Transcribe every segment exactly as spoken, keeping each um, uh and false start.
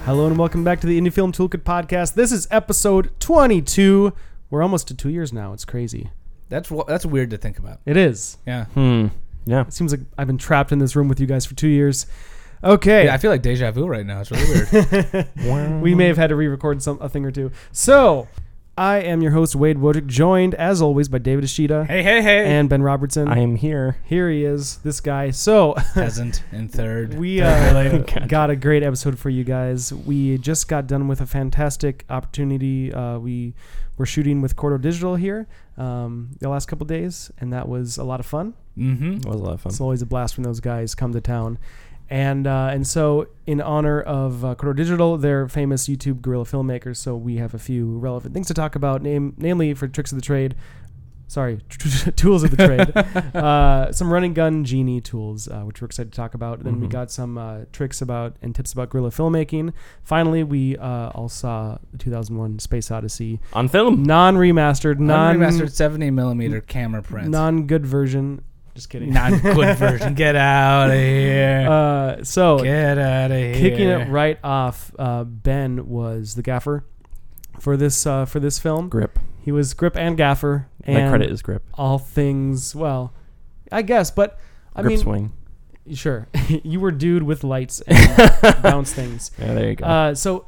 Hello and welcome back to the Indie Film Toolkit podcast. This is episode twenty-two. We're almost to two years now. It's crazy. That's that's weird to think about. It is. Yeah. Hmm. Yeah. It seems like I've been trapped in this room with you guys for two years. Okay. Yeah, I feel like deja vu right now. It's really weird. We may have had to re-record some a thing or two. So, I am your host, Wade Wojcik, joined, as always, by David Ishida. Hey, hey, hey. And Ben Robertson. I am here. Here he is, this guy. So, Peasant in third. we uh, got a great episode for you guys. We just got done with a fantastic opportunity. Uh, we were shooting with Cordo Digital here um, the last couple days, and that was a lot of fun. Mm-hmm. It was a lot of fun. It's always a blast when those guys come to town. And uh, and so in honor of uh, Cordo Digital, they're famous YouTube guerrilla filmmakers, so we have a few relevant things to talk about, name, namely for Tricks of the Trade. Sorry, Tools of the Trade. uh, some running gun genie tools, uh, which we're excited to talk about. Then mm-hmm. we got some uh, tricks about and tips about guerrilla filmmaking. Finally, we uh, all saw the two thousand one Space Odyssey. On film. Non-remastered, non- Non-remastered seventy millimeter camera print. non-good version. Just kidding. Not good version. Get out of here. Uh, so Get out of here. kicking it right off, uh, Ben was the gaffer for this uh, for this film. Grip. He was grip and gaffer. And My credit is grip. all things, well, I guess, but I grip mean, swing. sure, you were dude with lights and bounce things. Yeah, there you go. Uh, so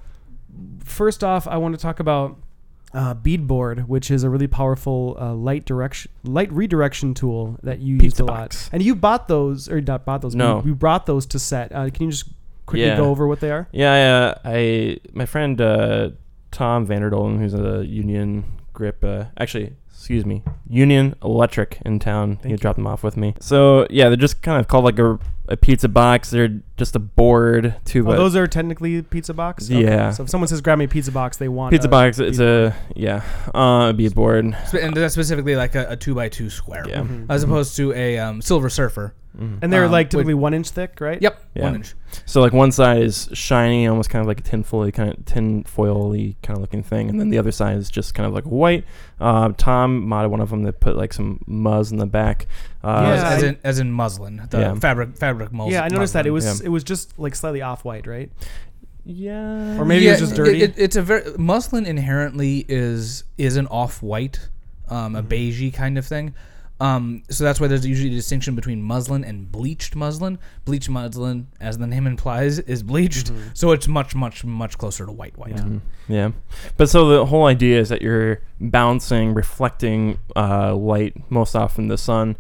first off, I want to talk about uh, Beadboard, which is a really powerful uh, light direction, light redirection tool that you used Pizza a box. lot. And you bought those, or not bought those? No. but you brought those to set. Uh, can you just quickly Yeah. go over what they are? yeah, yeah. I my friend uh, Tom Vanderdolen, who's a Union Grip, uh, actually, excuse me, Union Electric in town. Thank he you. dropped them off with me. So yeah, they're just kind of called like a a pizza box. They're just a board too. Oh, but those are technically pizza box? Okay. Yeah. So if someone says, grab me a pizza box, they want pizza a box. It's beadboard. a yeah, uh, a beadboard. Spe- And that's specifically like a, a two by two square. Yeah. Mhm. As opposed to a um, Silver Surfer. Mhm. And they're Um, like typically with- one inch thick, right? Yep. Yeah. One inch. So like one side is shiny, almost kind of like a tinfoil kind of tinfoil-y kind of looking thing, and then the other side is just kind of like white. Uh, Tom modded one of them that put like some muzz in the back. Uh, Yeah, as, as I- in as in muslin. The Yeah. fabric fabric mus- Yeah, I noticed that. It was Yeah. it was just like slightly off-white, right? yeah. Or maybe it was just dirty. It, it's a very muslin inherently is is an off white, um, a Mm-hmm. beigey kind of thing. Um, so that's why there's usually a distinction between muslin and bleached muslin. Bleached muslin, as the name implies, is bleached, Mhm. so it's much, much, much closer to white white. Yeah. Mhm. Yeah. But so the whole idea is that you're bouncing, reflecting uh, light, most often the sun,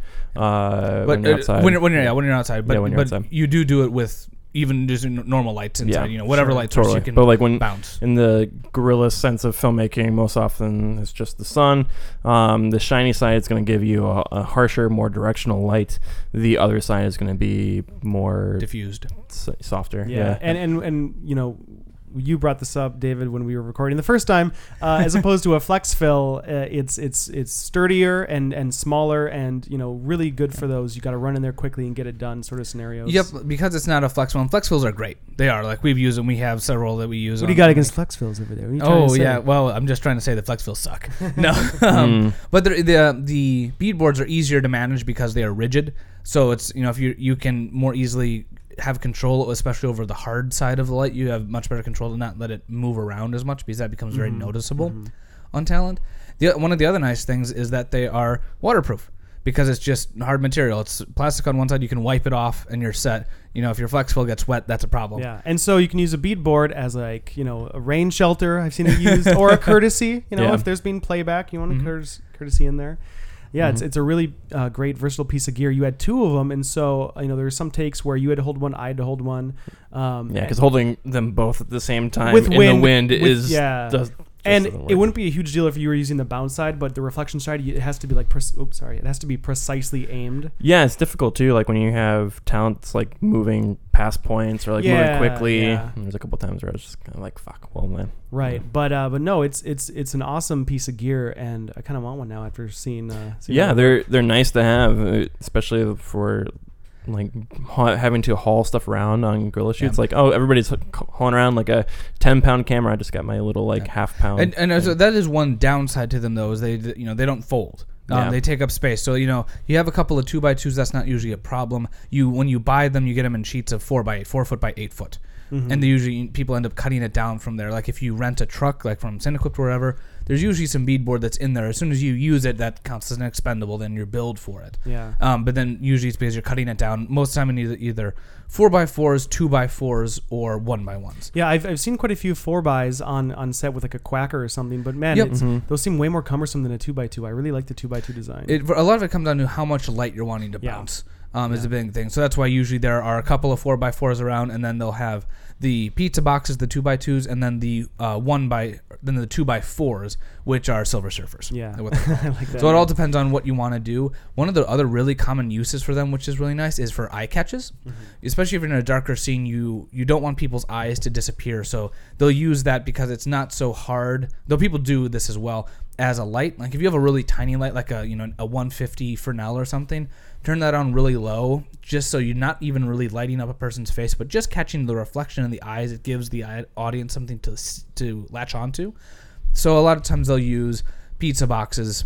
uh, But when you're uh, outside. when, you're, when you're yeah, when you're outside, but Yeah, when you're but outside. you do do it with even just n- normal lights inside. Yeah, you know, whatever sure, light source totally. you can But like when bounce. in the guerrilla sense of filmmaking, most often it's just the sun. Um, the shiny side is going to give you a, a harsher, more directional light. The other side is going to be more Diffused. s- softer. Yeah. Yeah. And, and, and, you know, you brought this up, David, when we were recording the first time. Uh, as opposed to a flex fill, uh, it's it's it's sturdier and, and smaller and, you know, really good for those. You got to run in there quickly and get it done sort of scenarios. Yep, because it's not a flex fill. And flex fills are great. They are. Like we've used them. We have several that we use. What do you on- got against flex fills over there? What are you trying Oh to say? yeah, well, I'm just trying to say the flex fills suck. No, um, Mm. but the the the bead boards are easier to manage because they are rigid. So it's you know if you you can more easily have control, especially over the hard side of the light. You have much better control to not let it move around as much because that becomes very Mhm, noticeable mhm. on Talent. The one of the other nice things is that they are waterproof because it's just hard material. It's plastic on one side. You can wipe it off and you're set. You know if your flex fill gets wet, that's a problem. Yeah, and so you can use a beadboard as like, you know, a rain shelter. I've seen it used, or a courtesy. You know, Yeah. if there's been playback, you want a Mhm. courtesy, courtesy in there. Yeah, it's Mhm. it's a really uh, great versatile piece of gear. You had two of them, and so you know there were some takes where you had to hold one, I had to hold one. Um, Yeah, and- because holding them both at the same time With in wind- the wind with- is yeah. does, and just doesn't it work. wouldn't be a huge deal if you were using the bounce side, but the reflection side, it has to be like, pre- oops, sorry, it has to be precisely aimed. Yeah, it's difficult too. Like when you have talents like moving past points or like Yeah, moving quickly. yeah. And there's a couple times where I was just kind of like, "Fuck, well man." Right, Yeah. but uh, but no, it's it's it's an awesome piece of gear, and I kind of want one now after seeing. Uh, seeing Yeah, that they're work. they're nice to have, uh, especially for like ha- having to haul stuff around on gorilla shoots. Yeah. Like, oh, everybody's h- hauling around like a ten pound camera. I just got my little like Yeah. half pound. And and so thing. that is one downside to them though is they you know they don't fold. Um, Yeah. They take up space. So you know you have a couple of two by twos. That's not usually a problem. You when you buy them, you get them in sheets of four by eight, four foot by eight foot. Mhm. and they usually people end up cutting it down from there. Like if you rent a truck, like from Cinequip or wherever, there's usually some beadboard that's in there. As soon as you use it, that counts as an expendable. Then you're billed for it. Yeah. Um, but then usually it's because you're cutting it down. Most of the time, in either either four by fours, two by fours, or one by ones. Yeah, I've, I've seen quite a few four bys on, on set with like a quacker or something, but man, Yep. it's, Mhm. those seem way more cumbersome than a two by two. I really like the two by two design. It, a lot of it comes down to how much light you're wanting to Yeah. bounce. Um, is Yeah. a big thing. So that's why usually there are a couple of four by fours around, and then they'll have the pizza boxes, the two by twos, and then the uh, one by then the two by fours, which are Silver Surfers. yeah, What they're called. I like that. So it all depends on what you want to do. One of the other really common uses for them, which is really nice, is for eye catches. Mhm. Especially if you're in a darker scene, you you don't want people's eyes to disappear. So they'll use that because it's not so hard. Though people do this as well as a light. Like if you have a really tiny light, like a you know a one fifty Fresnel or something, turn that on really low, just so you're not even really lighting up a person's face, but just catching the reflection in the eyes. It gives the eye- audience something to s- to latch onto. So a lot of times they'll use pizza boxes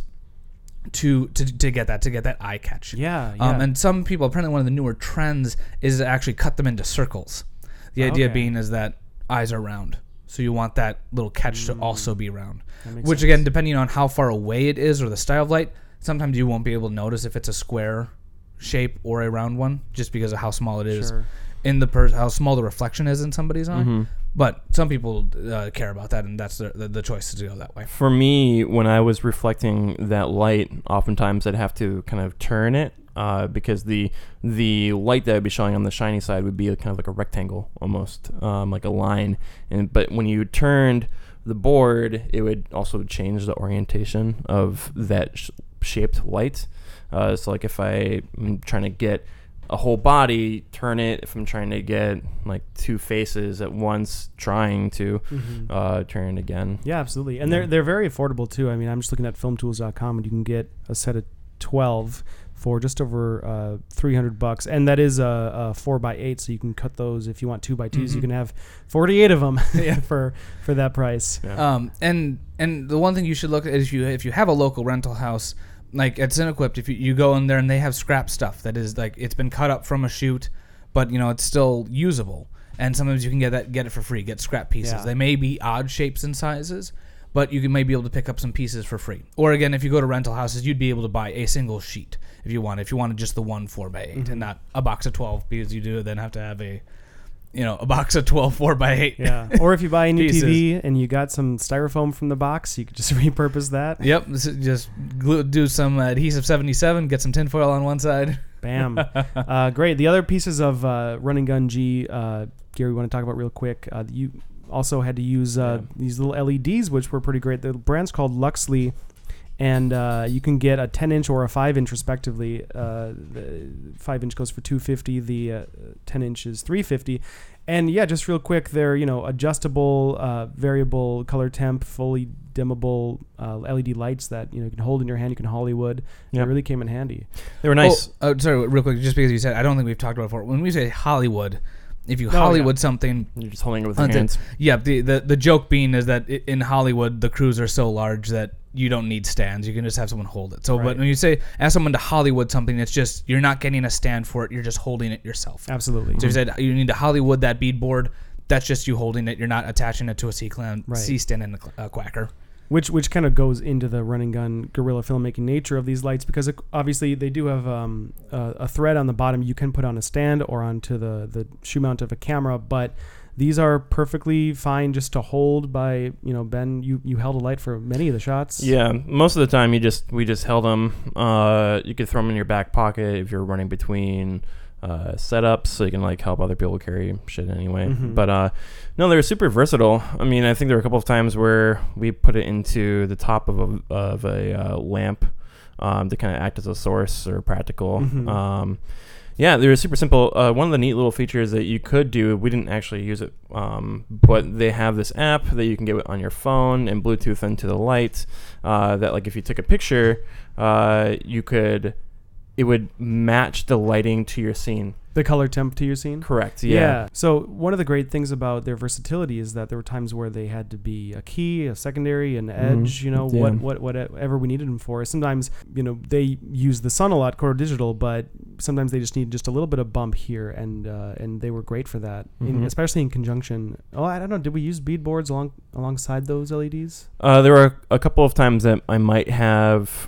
to to, to get that to get that eye catch. Yeah, yeah. Um, and some people, apparently one of the newer trends is to actually cut them into circles. The idea Okay. being is that eyes are round. So you want that little catch to also be round. That makes Which sense. again, depending on how far away it is or the style of light, sometimes you won't be able to notice if it's a square shape or a round one just because of how small it is Sure. in the per- how small the reflection is in somebody's eye. Mhm. But some people uh, care about that, and that's the, the, the choice to go that way. For me, when I was reflecting that light, oftentimes I'd have to kind of turn it uh, because the the light that I'd be showing on the shiny side would be kind of like a rectangle, almost um, like a line. And but when you turned the board, it would also change the orientation of that sh- shaped light. Uh, so like if I am trying to get a whole body, turn it. If I'm trying to get like two faces at once, trying to Mhm. uh, turn it again. Yeah, absolutely. And Yeah. they're they're very affordable too. I mean, I'm just looking at film tools dot com and you can get a set of twelve for just over uh, three hundred bucks. And that is a, a four by eight, so you can cut those if you want two by twos. Mhm. You can have forty-eight of them for for that price. Yeah. Um, and and the one thing you should look at is if you if you have a local rental house, like at Cinequip, if you, you go in there and they have scrap stuff that is like it's been cut up from a shoot, but you know it's still usable. And sometimes you can get that get it for free, get scrap pieces. Yeah. They may be odd shapes and sizes, but you can maybe be able to pick up some pieces for free. Or again, if you go to rental houses, you'd be able to buy a single sheet if you want. If you wanted just the one four by eight Mhm. and not a box of twelve, because you do then have to have a, you know, a box of twelve four by eight. Yeah. Or if you buy a new Pieces. T V and you got some styrofoam from the box, you could just repurpose that. Yep, this is just glue, do some uh, adhesive seventy-seven, get some tinfoil on one side. Bam. uh, great. The other pieces of uh, Run and Gun G, uh, Gary, we want to talk about real quick. Uh, you also had to use uh, Yeah. these little L E Ds, which were pretty great. The brand's called Luxley, and uh, you can get a ten inch or a five inch respectively. Uh, the five inch goes for two hundred fifty dollars. The uh, ten inch is three hundred fifty dollars. And yeah, just real quick, they're you know adjustable, uh, variable color temp, fully dimmable uh, L E D lights that you know you can hold in your hand. You can Hollywood. Yep. It really came in handy. They were nice. Oh, uh, sorry, real quick, just because you said, I don't think we've talked about it before. When we say Hollywood, if you Oh, Hollywood something, You're just holding it with your Until- hands. yeah, the, the the joke being is that i- in Hollywood the crews are so large that you don't need stands. You can just have someone hold it. So, Right. but when you say ask someone to Hollywood something, it's just you're not getting a stand for it. You're just holding it yourself. Absolutely. So if you said you need to Hollywood that beadboard, that's just you holding it. You're not attaching it to a C-clan, Right. C-stand and a cl- uh, quacker. Which which kind of goes into the run and gun guerrilla filmmaking nature of these lights, because it, obviously they do have um, a, a thread on the bottom you can put on a stand or onto the, the shoe mount of a camera, but these are perfectly fine just to hold by, you know, Ben, you, you held a light for many of the shots. Yeah, most of the time you just we just held them. Uh, you could throw them in your back pocket if you're running between uh, setups, so you can like help other people carry shit anyway. Mhm. But uh, no, they were super versatile. I mean, I think there were a couple of times where we put it into the top of a of a uh, lamp um, to kind of act as a source or practical. Mhm. Um, yeah, they were super simple. Uh, one of the neat little features that you could do, we didn't actually use it, um, but they have this app that you can get on your phone and Bluetooth into the light. Uh, that like if you took a picture, uh, you could, it would match the lighting to your scene. The color temp to your scene? Correct. Yeah. So one of the great things about their versatility is that there were times where they had to be a key, a secondary, an edge, Mhm. you know, Yeah. what, what whatever we needed them for. Sometimes, you know, they use the sun a lot, Coral Digital, but sometimes they just need just a little bit of bump here, and uh, and they were great for that, in, Mhm. especially in conjunction. Oh, I don't know. Did we use bead boards along alongside those L E Ds? Uh, there were a couple of times that I might have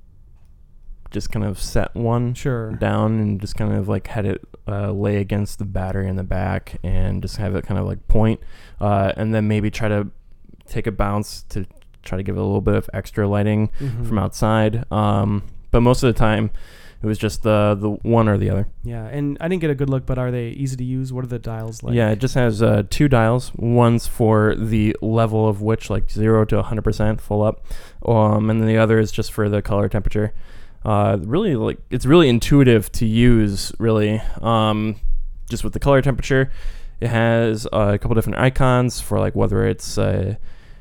just kind of set one Sure. down and just kind of like had it uh, lay against the battery in the back and just have it kind of like point, uh, and then maybe try to take a bounce to try to give it a little bit of extra lighting Mhm. from outside. Um, but most of the time, it was just the the one or the other. Yeah, and I didn't get a good look, but are they easy to use? What are the dials like? Yeah, it just has uh, two dials. One's for the level of which, like zero to one hundred percent full up, um, and then the other is just for the color temperature. Uh, really, like it's really intuitive to use. Really, um, just with the color temperature, it has uh, a couple different icons for like whether it's uh,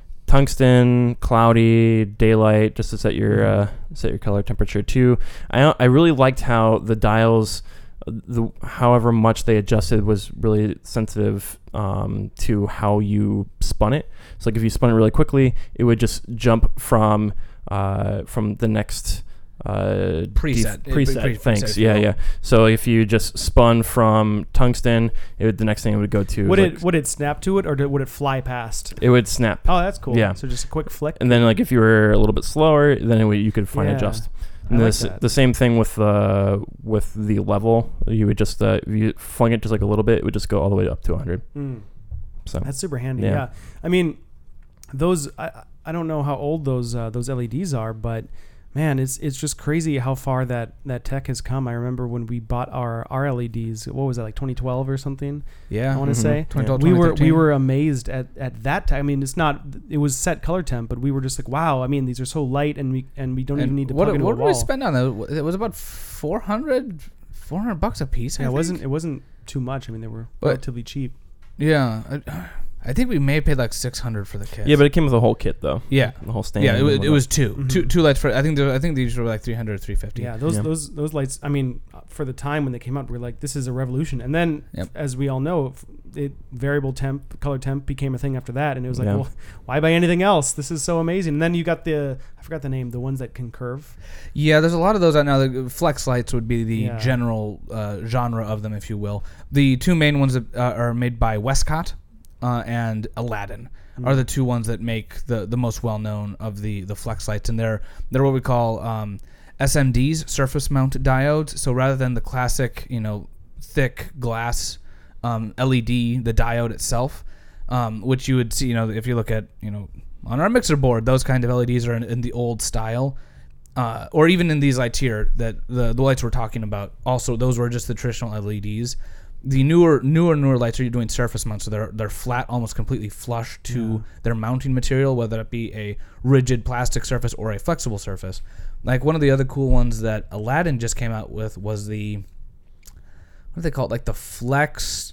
tungsten, cloudy, daylight, just to set your uh, set your color temperature to. I I really liked how the dials, the however much they adjusted was really sensitive um, to how you spun it. So like if you spun it really quickly, it would just jump from uh, from the next uh, Preset. def- preset. Pre- Thanks. preset, Yeah, yeah. yeah. So if you just spun from tungsten, it would, the next thing it would go to. Would like, it would it snap to it, or did, would it fly past? It would snap. Oh, that's cool. Yeah. So just a quick flick. And then like if you were a little bit slower, then it would, you could fine Yeah. adjust. I And like this, that. the same thing with uh, with the level. You would just uh, if you flung it just like a little bit, it would just go all the way up to one hundred. Mm. So That's super handy. Yeah. Yeah. I mean, those I I don't know how old those uh, those L E Ds are, but man, it's it's just crazy how far that, that tech has come. I remember when we bought our, our L E Ds. What was that, like twenty twelve or something? Yeah. I want to Mhm. say twenty twelve, we were we twenty thirteen. were amazed at, at that time. I mean, it's not it was set color temp, but we were just like, wow. I mean, these are so light, and we and we don't even And need to what plug into what a did wall. we spend on that? It was about four hundred, four hundred bucks a piece. I Yeah, it think. wasn't it wasn't too much. I mean, they were But- relatively cheap. Yeah, I, I think we may have paid like six hundred for the kit. yeah, but it came with a whole kit though. yeah, The whole stand. yeah. It, and was, it whatnot. was two, Mhm. two, two lights for. I think there, I think these were like three hundred, three fifty. Yeah, those Yeah. those those lights. I mean, for the time when they came out, we are like, this is a revolution. And then, Yep. as we all know, f- it variable temp, color temp became a thing after that, and it was like, Yeah. well, why buy anything else? This is so amazing. And then you got the I forgot the name, the ones that can curve. Yeah, there's a lot of those out now. The flex lights would be the Yeah. general uh, genre of them, if you will. The two main ones that uh, are made by Westcott uh, and Aladdin Mm. are the two ones that make the, the most well known of the, the flex lights, and they're they're what we call um, S M Ds, surface mount diodes. So rather than the classic, you know, thick glass um, L E D, the diode itself, um, which you would see, you know, if you look at, you know, on our mixer board, those kind of L E Ds are in, in the old style. Uh, or even in these lights here, that the, the lights we're talking about, also those were just the traditional L E Ds. The newer, newer, newer lights are doing surface mount, so they're they're flat, almost completely flush to Yeah. their mounting material, whether it be a rigid plastic surface or a flexible surface. Like one of the other cool ones that Aladdin just came out with was the, what do they call it? Like the flex,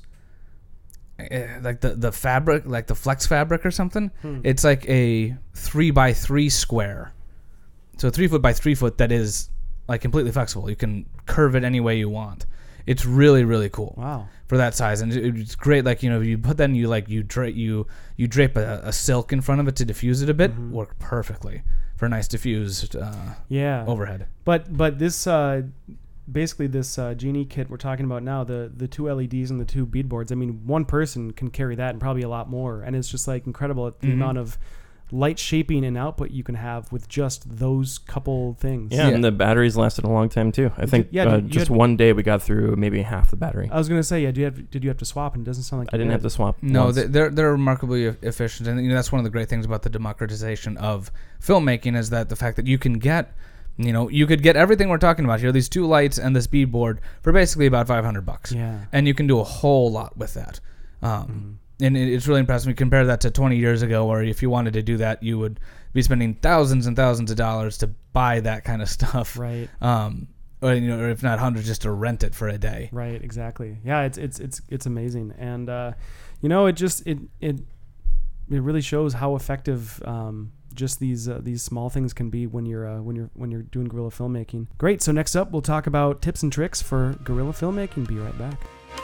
eh, like the the fabric, like the flex fabric or something. Hmm. It's like a three by three square. So three foot by three foot that is like completely flexible. You can curve it any way you want. It's really, really cool Wow. for that size, and it- it's great. Like, you know, you put that in, you like you drape you you drape a, a silk in front of it to diffuse it a bit. Mhm. Work perfectly for a nice diffused uh, Yeah. overhead. But but this uh, basically this uh, Genie kit we're talking about now, the the two L E Ds and the two bead boards. I mean, one person can carry that and probably a lot more, and it's just like incredible at the Mhm. amount of light shaping and output you can have with just those couple things. Yeah, Yeah. and the batteries lasted a long time too. I think yeah, uh, you just had- one day we got through maybe half the battery. I was gonna say, yeah. Did you have, did you have to swap? And it doesn't sound like I you didn't have did. to swap. No, once. they- they're they're remarkably e- efficient, and you know that's one of the great things about the democratization of filmmaking is that the fact that you can get, you know, you could get everything we're talking about here, these two lights and this bead board for basically about five hundred bucks, Yeah. and you can do a whole lot with that. Um, And it- it's really impressive. We compare that to twenty years ago, where if you wanted to do that, you would be spending thousands and thousands of dollars to buy that kind of stuff. Right. Um, or, you know, or if not hundreds, just to rent it for a day. Right. Exactly. Yeah. It's it's it's it's amazing, and uh, you know, it just it it it really shows how effective um, just these uh, these small things can be when you're uh, when you're when you're doing guerrilla filmmaking. Great. So next up, we'll talk about tips and tricks for guerrilla filmmaking. Be right back.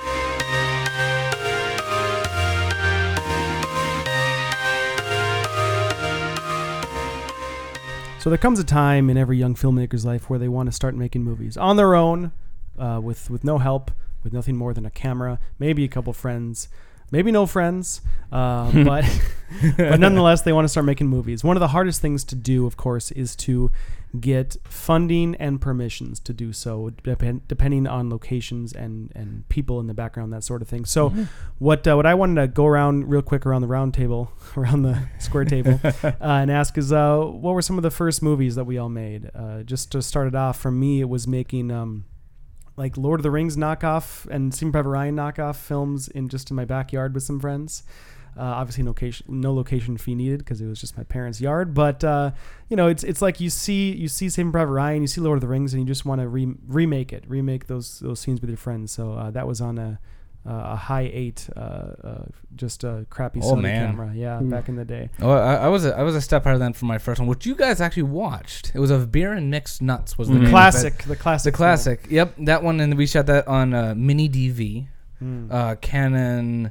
So there comes a time in every young filmmaker's life where they want to start making movies on their own, uh, with with no help, with nothing more than a camera, maybe a couple friends, maybe no friends, uh, but but nonetheless, they want to start making movies. One of the hardest things to do, of course, is to get funding and permissions to do so, depend, depending on locations and, and people in the background, that sort of thing. So mm-hmm. what uh, what I wanted to go around real quick around the round table, around the square table, uh, and ask is, uh, what were some of the first movies that we all made? Uh, just to start it off, for me, it was making... Um, like Lord of the Rings knockoff and Saving Private Ryan knockoff films in just in my backyard with some friends. Uh, obviously, no location, no location fee needed because it was just my parents' yard. But uh, you know, it's it's like you see you see Saving Private Ryan, you see Lord of the Rings, and you just want to re- remake it, remake those those scenes with your friends. So uh, that was on a uh, a high eight, uh, uh, just a crappy oh, Sony man. camera. Yeah, Ooh. back in the day. Oh, I, I was a, I was a step higher than for my first one, which you guys actually watched. It was of Beer and Mixed Nuts. Was the mm. name classic, of it. the classic, the classic. Film. Yep, that one, and we shot that on uh, mini D V, mm. uh, Canon.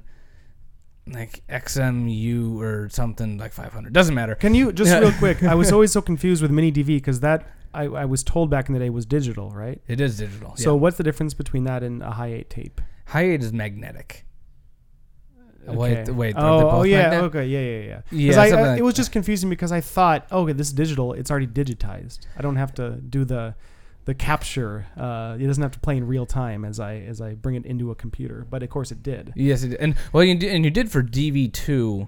Like X M U or something like five hundred. Doesn't matter. Can you just real quick? I was always so confused with mini D V because that I, I was told back in the day was digital, right? It is digital. So yeah. what's the difference between that and a high eight tape? High eight is magnetic. Okay. Wait, wait. Oh, oh yeah. magnet? Okay. Yeah, yeah, yeah. Yeah. I, I, like it was just confusing because I thought, oh, okay, this is digital. It's already digitized. I don't have to do the the capture. Uh, it doesn't have to play in real time as I as I bring it into a computer. But of course, it did. Yes, it did. And well, you did, and you did for D V two.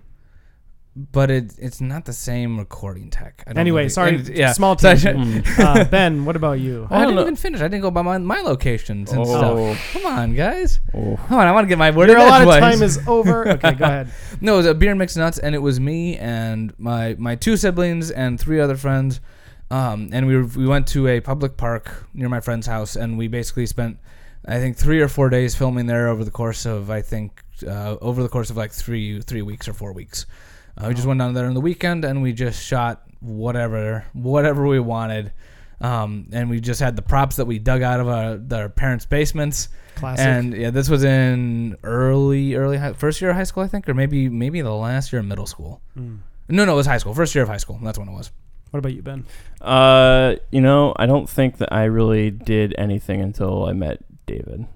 But it, it's not the same recording tech. I don't anyway, know. sorry, And, yeah. small tangent. uh, Ben, what about you? I, I didn't know. even finish. I didn't go by my, my locations and oh. stuff. Come on, guys. Oh. Come on, I want to get my word Your in a lot of edgewise. time is over. Okay, go ahead. No, it was a Beer and Mixed Nuts, and it was me and my, my two siblings and three other friends. Um, and we were, we went to a public park near my friend's house, and we basically spent, I think, three or four days filming there over the course of, I think, uh, over the course of like three three weeks or four weeks. Uh, we just went down there on the weekend, and we just shot whatever whatever we wanted. Um, and we just had the props that we dug out of our, our parents' basements. Classic. And yeah, this was in early, early high, first year of high school, I think, or maybe maybe the last year of middle school. Mm. No, no, it was high school. First year of high school. That's when it was. What about you, Ben? Uh, you know, I don't think that I really did anything until I met David.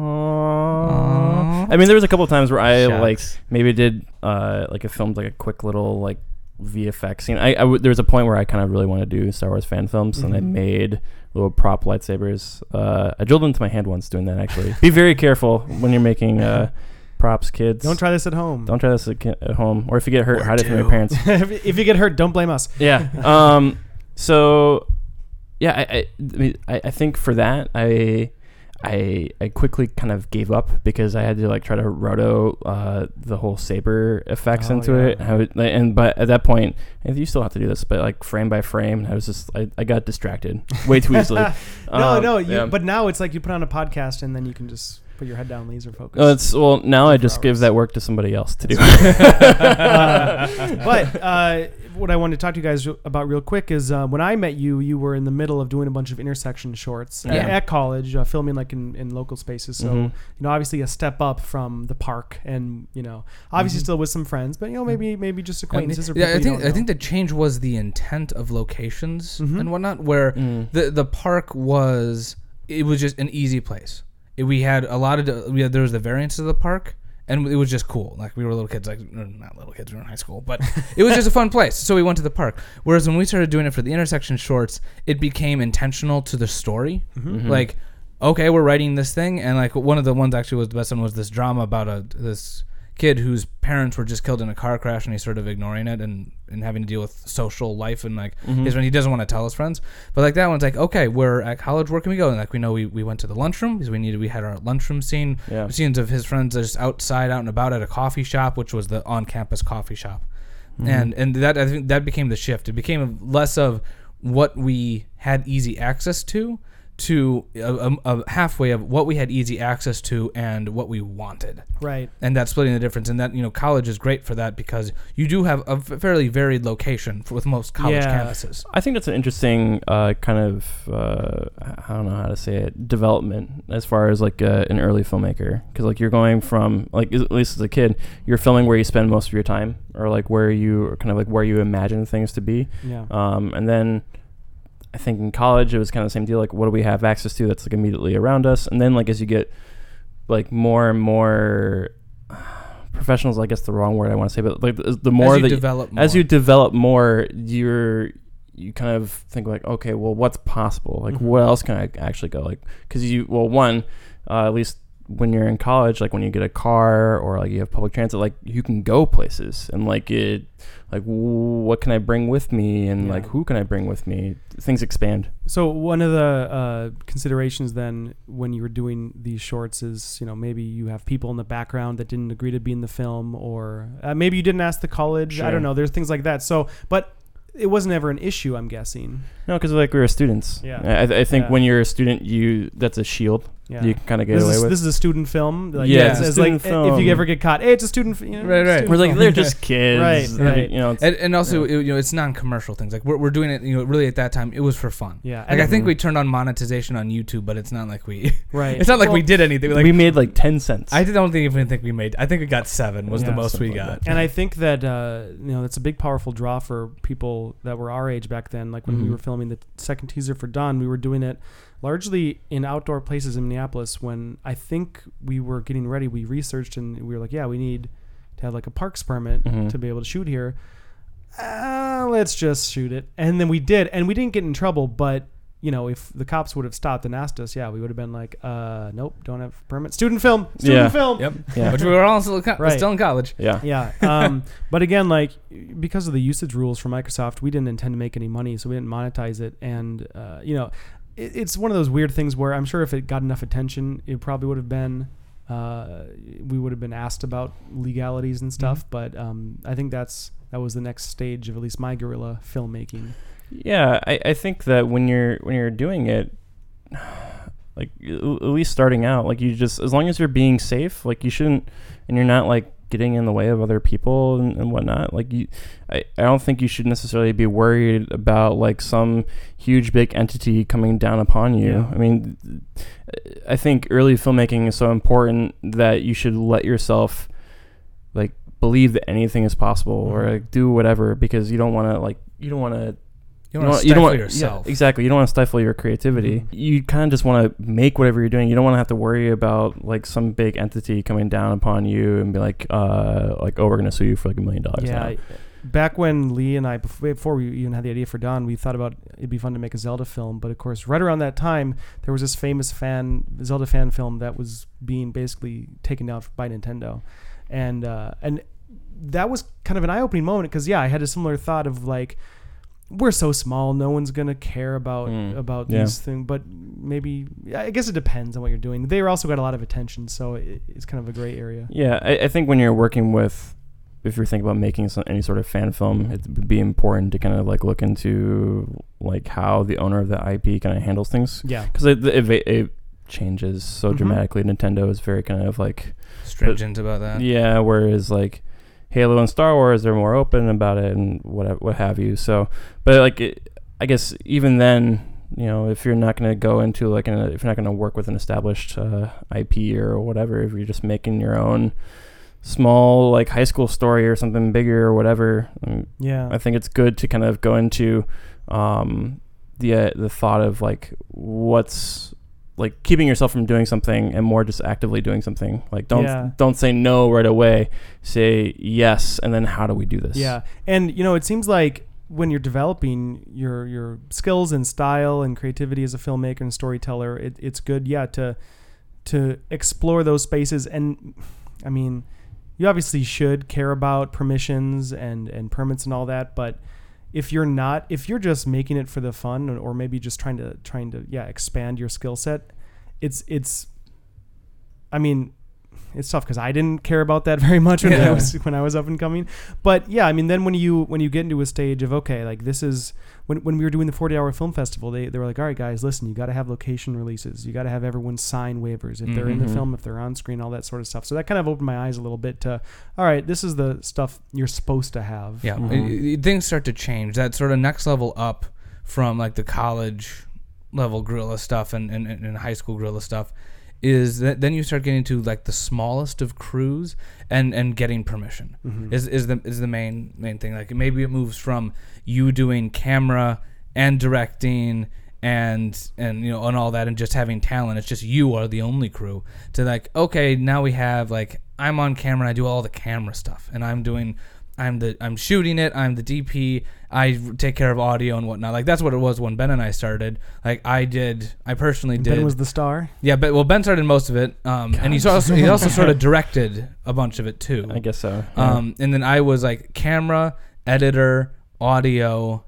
Aww. I mean, there was a couple of times where I Shucks. like maybe did uh like a filmed like a quick little like V F X scene. I, I w- there was a point where I kind of really wanted to do Star Wars fan films, mm-hmm. and I made little prop lightsabers. Uh, I drilled into my hand once doing that. Actually, be very careful when you're making uh props, kids. Don't try this at home. Don't try this at, ki- at home, or if you get hurt, Or hide do. it from your parents. if, if you get hurt, don't blame us. Yeah. Um. So, yeah, I I, I, mean, I I think for that I. I I quickly kind of gave up because I had to like try to roto uh, the whole saber effects Oh, into yeah. it. I would, and but at that point, and you still have to do this, but like frame by frame, I was just I, I got distracted way too easily. no, Um, no, you, yeah. but now it's like you put on a podcast and then you can just put your head down, laser focus. Uh, it's well now I just hours. give that work to somebody else to do. uh, but uh, what I wanted to talk to you guys about real quick is uh, when I met you, you were in the middle of doing a bunch of intersection shorts Yeah. at, at college, uh, filming like in, in local spaces. So, Mhm. you know, obviously a step up from the park and, you know, obviously Mhm. still with some friends, but, you know, maybe maybe just acquaintances or yeah, people I you think don't I know. think the change was the intent of locations Mhm. and whatnot, where Mm. the the park was it was just an easy place. It, we had a lot of we had, there was the variance of the park, and it was just cool. Like we were little kids, like not little kids, we were in high school, but it was just a fun place. So we went to the park. Whereas when we started doing it for the intersection shorts, it became intentional to the story. Mhm. Like, okay, we're writing this thing, and like one of the ones actually was the best one was this drama about a this kid whose parents were just killed in a car crash, and he's sort of ignoring it and, and having to deal with social life and like Mhm. his friend. He doesn't want to tell his friends, but like that one's like, okay, we're at college, where can we go? And like we know we, we went to the lunchroom because we needed we had our lunchroom scene. Yeah. Scenes of his friends just outside, out and about at a coffee shop, which was the on-campus coffee shop, Mhm. and and that I think that became the shift. It became less of what we had easy access to, to a, a, a halfway of what we had easy access to and what we wanted. Right. And that's splitting the difference. And that, you know, college is great for that because you do have a fairly varied location for, with most college Yeah. campuses. I think that's an interesting uh, kind of uh, I don't know how to say it development as far as like uh, an early filmmaker, because like you're going from like at least as a kid you're filming where you spend most of your time, or like where you kind of like where you imagine things to be, Yeah. um, and then I think in college it was kind of the same deal, like what do we have access to that's like immediately around us, and then like as you get like more and more professionals, I guess the wrong word I want to say, but like the, the more as you that develop more. as you develop more, you're you kind of think like, okay, well, what's possible? Like, Mm-hmm. what else can I actually go? Like, because you, well, one, uh, at least when you're in college, like when you get a car or like you have public transit, like you can go places and like it, like what can I bring with me, and Yeah. like who can I bring with me? Things expand. So one of the uh, considerations then when you were doing these shorts is, you know, maybe you have people in the background that didn't agree to be in the film, or uh, maybe you didn't ask the college. I Sure. don't know. There's things like that. So, but it wasn't ever an issue, I'm guessing. No, because like we were students. Yeah. I, I think Yeah. when you're a student, you that's a shield. Yeah. You can kind of get This away is, with. this is a student film. Like, Yeah, it's, it's a it's like student if you film. ever get caught, hey, it's a student. f- You know, Right, right. student We're like film. they're just kids, Right, They're- right. You know, it's, And, and also, it, you know, it's non-commercial things. Like we're, we're doing it, you know, really at that time, it was for fun. Yeah. Like And I think Mhm. we turned on monetization on YouTube, but it's not like we, right. it's not like we Well, did anything. Like we made like ten cents. I don't think even think we made. I think we got seven was Yeah, the most we something like got. that. And I think that uh, you know it's a big, powerful draw for people that were our age back then. Like when we Mhm. were filming the second teaser for Dawn, we were doing it largely in outdoor places in Minneapolis. When I think we were getting ready, we researched and we were like, yeah, we need to have like a parks permit Mhm. to be able to shoot here. Uh, let's just shoot it, and then we did, and we didn't get in trouble. But you know, if the cops would have stopped and asked us, yeah, we would have been like, uh, nope, don't have permit. Student film, student Yeah. film. Yep. Yeah. Which we were all still, co- Right. still in college. yeah. Yeah. Um, but again, like because of the usage rules from Microsoft, we didn't intend to make any money, so we didn't monetize it. And uh, you know, it, it's one of those weird things where I'm sure if it got enough attention, it probably would have been. Uh, we would have been asked about legalities and stuff, Mm-hmm. but um, I think that's that was the next stage of at least my guerrilla filmmaking. Yeah, I, I think that when you're when you're doing it, like at least starting out, like you just as long as you're being safe, like you shouldn't, and you're not like getting in the way of other people and, and whatnot. Like you, I, I don't think you should necessarily be worried about like some huge big entity coming down upon you. Yeah. I mean, I think early filmmaking is so important that you should let yourself like believe that anything is possible or Mhm. like do whatever, because you don't want to like you don't want to You don't want to you don't stifle want- yourself. Yeah, exactly. You don't want to stifle your creativity. Mhm. You kind of just want to make whatever you're doing. You don't want to have to worry about like some big entity coming down upon you and be like, uh, like, oh, we're gonna sue you for like a million dollars. Yeah. now. I- Back when Lee and I, bef- before we even had the idea for Dawn, we thought about it'd be fun to make a Zelda film. But of course, right around that time, there was this famous fan Zelda fan film that was being basically taken down by Nintendo, and uh, and that was kind of an eye-opening moment because yeah, I had a similar thought of like, we're so small, no one's gonna care about Mm, about yeah. these things. But maybe I guess it depends on what you're doing. They also got a lot of attention, so it, it's kind of a gray area. Yeah, I, I think when you're working with, if you're thinking about making some, any sort of fan film, it would be important to kind of like look into like how the owner of the I P kind of handles things, Yeah. because it, it, it changes so Mhm. dramatically. Nintendo is very kind of like Stringent about that. yeah, whereas like Halo and Star Wars, they're more open about it and whatever, what have you. So, but like, it, I guess even then, you know, if you're not going to go into like, an, if you're not going to work with an established uh, I P or whatever, if you're just making your own small like high school story or something bigger or whatever, um, Yeah. I think it's good to kind of go into um, the uh, the thought of like what's like keeping yourself from doing something and more just actively doing something. Like don't Yeah. don't say no right away. Say yes, and then how do we do this? Yeah, and you know, it seems like when you're developing your your skills and style and creativity as a filmmaker and storyteller, it, it's good, yeah, to to explore those spaces. And I mean, you obviously should care about permissions and and permits and all that, but if you're not, if you're just making it for the fun, or maybe just trying to trying to yeah expand your skill set, it's it's. I mean, it's tough because I didn't care about that very much when Yeah. I was when I was up and coming. But yeah, I mean, then when you when you get into a stage of okay, like this is when when we were doing the forty hour film festival, they they were like, all right, guys, listen, you got to have location releases, you got to have everyone sign waivers if they're in the Mhm. film, if they're on screen, all that sort of stuff. So that kind of opened my eyes a little bit to, all right, this is the stuff you're supposed to have. Yeah, Mhm. it- it- things start to change. That sort of next level up from like the college level guerrilla stuff and, and, and high school guerrilla stuff is that then you start getting to like the smallest of crews and, and getting permission Mhm. is is the is the main main thing. Like maybe it moves from you doing camera and directing and and you know and all that and just having talent. It's just you are the only crew to like okay now we have like I'm on camera. I do all the camera stuff and I'm doing. I'm the I'm shooting it. I'm the D P. I take care of audio and whatnot. Like that's what it was when Ben and I started. Like I did. I personally did. Ben was the star. Yeah, but well, Ben started most of it, um, and he also he also sort of directed a bunch of it too. I guess so. Yeah. Um, and then I was like camera, editor, audio,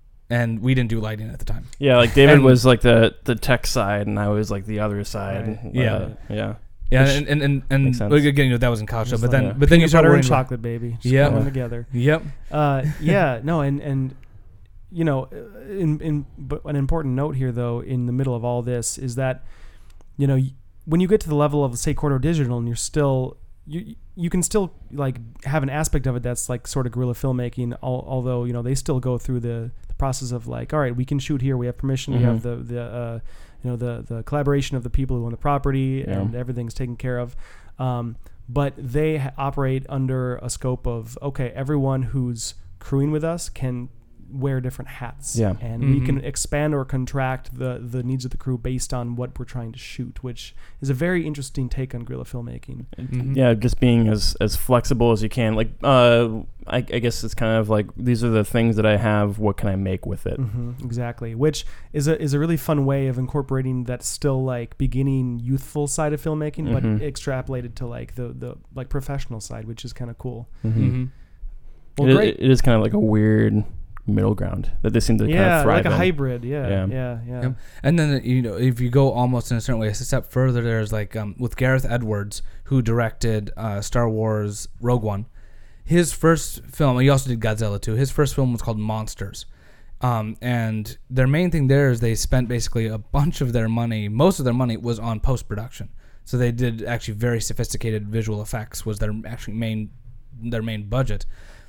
and we didn't do lighting at the time. yeah, like David and- was like the the tech side, and I was like the other side. Right. Yeah. Uh, yeah. Yeah, Which and and and, and makes sense. well, again, you know, that was in college, Just but like then a but then you Peanut start butter worrying and about- chocolate, baby. Just Yeah. coming together. Yep. Uh, yeah, no, and and you know, in in but an important note here though, in the middle of all this is that, you know, y- when you get to the level of say Corridor Digital, and you're still you you can still like have an aspect of it that's like sort of guerrilla filmmaking, al- although you know they still go through the, the process of like, all right, we can shoot here, we have permission, we have the the uh, you know the the collaboration of the people who own the property, Yeah. and everything's taken care of. Um, but they ha- operate under a scope of okay, everyone who's crewing with us can wear different hats, Yeah. and we Mhm. can expand or contract the the needs of the crew based on what we're trying to shoot, which is a very interesting take on guerrilla filmmaking. Mhm. Yeah, just being as as flexible as you can. Like, uh, I, I guess it's kind of like these are the things that I have. What can I make with it? hmm exactly, which is a is a really fun way of incorporating that still like beginning youthful side of filmmaking, Mhm. but extrapolated to like the the like professional side, which is kind of cool. Mhm. Mhm. Well, It- great. it is kind of like a weird middle ground that they seem to kind Yeah, of thrive like a in. hybrid. Yeah, Yeah. yeah, yeah. Yep. And then you know, if you go almost in a certain way, a step further, there's like um, with Gareth Edwards, who directed uh, Star Wars Rogue One. His first film, he also did Godzilla too. His first film was called Monsters, um, and their main thing there is they spent basically a bunch of their money. Most of their money was on post production, so they did actually very sophisticated visual effects. Was their actually main their main budget.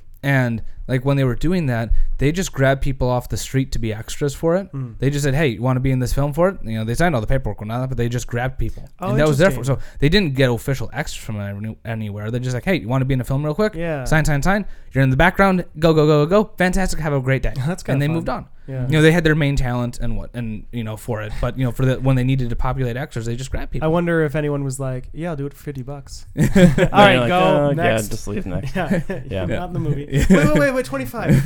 And like when they were doing that, they just grabbed people off the street to be extras for it. Mm. They just said, "Hey, you want to be in this film for it?" You know, they signed all the paperwork and all that, but they just grabbed people, Oh, and that was there for. interesting. So they didn't get official extras from any- anywhere. They're just like, "Hey, you want to be in a film real quick? Yeah. Sign, sign, sign. You're in the background. Go, go, go, go, go. Fantastic. Have a great day." That's kinda and they fun. moved on. Yeah. You know, they had their main talent and what, and you know, for it. But you know, for the when they needed to populate extras, they just grabbed people. I wonder if anyone was like, "Yeah, I'll do it for fifty bucks." All And you're right, like, go "Oh, next. Yeah, just leave next. yeah, Yeah. not in the movie. Yeah. Wait, wait, wait, wait, twenty-five.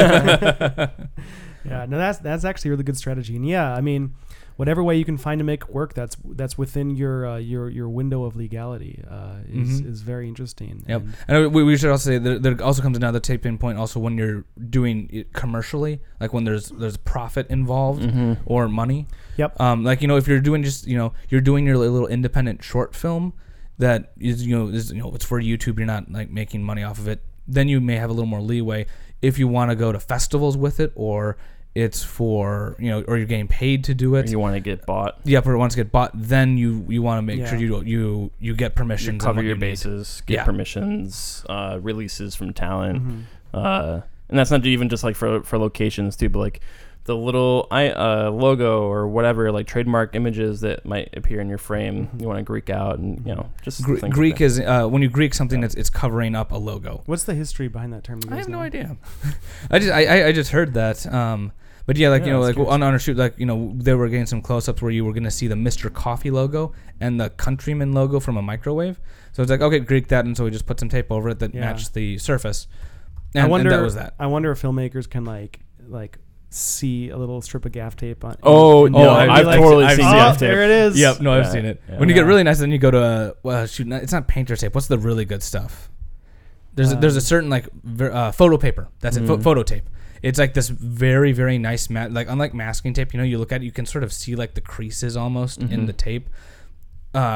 Yeah, no, that's that's actually a really good strategy, and yeah, I mean, whatever way you can find to make it work, that's that's within your uh, your your window of legality, uh, is Mhm. is very interesting. Yep. And And we, we should also say that there also comes another tipping point also when you're doing it commercially, like when there's there's profit involved Mm-hmm. or money. Yep. Um, like, you know, if you're doing just, you know, you're doing your little independent short film that is, you know, is, you know, it's for YouTube, you're not like making money off of it, then you may have a little more leeway if you want to go to festivals with it, or it's for, you know, or you're getting paid to do it. You want to get bought. Yeah, but once it gets bought, then you you want to make Yeah. sure you you you get You permissions. on cover what your you need. bases, get Yeah. permissions, uh, releases from talent. Mhm. Uh, and that's not even just like for for locations too, but like the little I uh, logo or whatever, like trademark images that might appear in your frame. Mhm. You want to Greek out, and you know, just Gre- things like Greek that. is uh, when you Greek something, Yeah. it's it's covering up a logo. What's the history behind that term? Do you I guys have no know? idea. I just I, I- I just heard that. Um, but yeah, like Yeah, you know, that's like good. on on our shoot, like you know, they were getting some close-ups where you were gonna see the Mister Coffee logo and the Countryman logo from a microwave. So it's like, okay, Greek that, and so we just put some tape over it that Yeah. matched the surface. And, I wonder. and that was that. I wonder if filmmakers can like like see a little strip of gaff tape on. Oh, and- no, and be I've like, totally I've seen oh, seen gaff tape. there it is. Yep, no, I've Yeah, seen it. yeah. When you get Yeah. really nice, then you go to uh, well, shoot. It's not painter's tape. What's the really good stuff? There's a, there's a Um, certain like ver, uh, photo paper. That's it. Pho- Mm. photo tape. It's like this very very nice mat. Like unlike masking tape, you know, you look at it, you can sort of see like the creases almost in Mhm. the tape. Uh,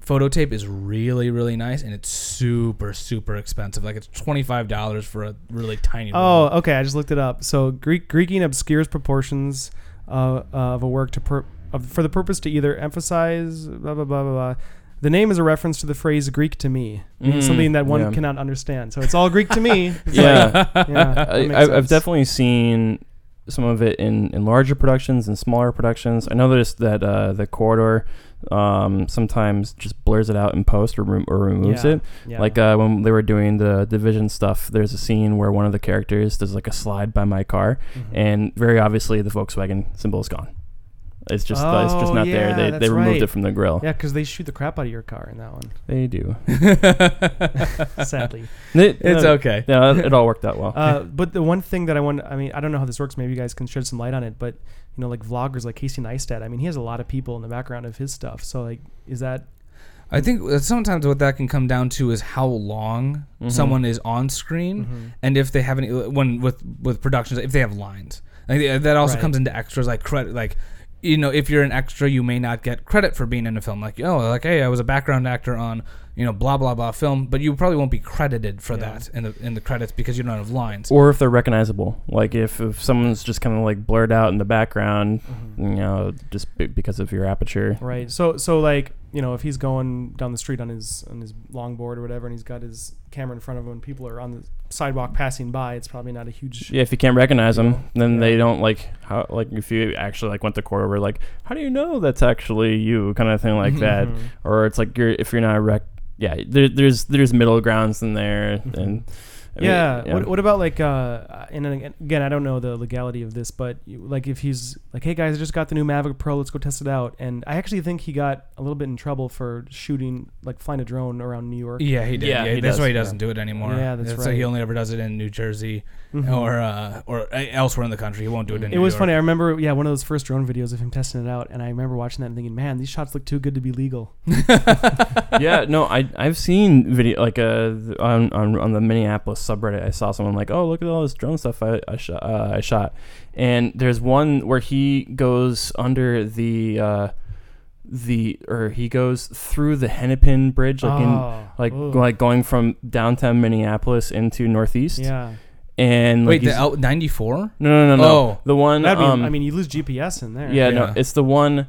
photo tape is really, really nice, and it's super, super expensive. Like it's twenty-five dollars for a really tiny Oh, roll. okay. I just looked it up. So Greek Greeking obscures proportions uh, of a work to per, of, for the purpose to either emphasize blah blah blah blah blah. The name is a reference to the phrase "Greek to me," meaning Mm, something that one yeah. cannot understand. So it's all Greek to me. It's Yeah. like, yeah. that I, makes I've, I've sense. definitely seen some of it in, in larger productions and smaller productions. I noticed that uh, the corridor um, sometimes just blurs it out in post or, rem- or removes Yeah, it. yeah. Like uh, when they were doing the Division stuff, there's a scene where one of the characters does like a slide by my car, Mhm. and very obviously the Volkswagen symbol is gone. It's just uh, it's just Oh, not yeah, there. They that's they removed right. it from the grill. Yeah, because they shoot the crap out of your car in that one. They do. Sadly. It, It's no, okay. Yeah, it all worked out well. Uh, but the one thing that I want, I mean, I don't know how this works. Maybe you guys can shed some light on it. But you know, like vloggers like Casey Neistat. I mean, he has a lot of people in the background of his stuff. So like, is that? I think that sometimes what that can come down to is how long Mhm. someone is on screen, Mhm. and if they have any when with with productions, if they have lines. Like that also Right. comes into extras like credit, like. You know, if you're an extra, you may not get credit for being in a film. Like, oh, like, hey, I was a background actor on, you know, blah blah blah film, but you probably won't be credited for Yeah. that in the in the credits because you don't have lines. Or if they're recognizable, like if, if someone's just kind of like blurred out in the background, Mhm. you know, just b- because of your aperture. Right. So so like, you know, if he's going down the street on his on his longboard or whatever, and he's got his camera in front of him, and people are on the sidewalk passing by, it's probably not a huge. Yeah, if you can't recognize them, then Yeah. they don't like how like if you actually like went to court over like how do you know that's actually you kind of thing like that, Mhm. or it's like you're if you're not a rec. Yeah, there, there's there's middle grounds in there, Mhm. and I mean, Yeah. What, what about like uh and then again I don't know the legality of this, but you, like if he's like, hey guys, I just got the new Mavic Pro, let's go test it out, and I actually think he got a little bit in trouble for shooting like flying a drone around New York. Yeah, he did. Yeah, Yeah, he that's does, why he yeah. doesn't do it anymore. Yeah, that's So right. he only ever does it in New Jersey Mhm. or uh, or uh, elsewhere in the country. He won't do it in. It New was York. funny. I remember, yeah, one of those first drone videos of him testing it out, and I remember watching that and thinking, man, these shots look too good to be legal. yeah, no, I I've seen video like uh th- on on on the Minneapolis subreddit. I saw someone like, oh, look at all this drone stuff I I shot uh, I shot, and there's one where he goes under the uh the or he goes through the Hennepin Bridge like in Oh, like ooh. like going from downtown Minneapolis into Northeast. Yeah. And like Wait, the he's- L ninety-four? no no no no Oh. the one That'd be, um I mean, you lose G P S in there. yeah, Yeah. no it's the one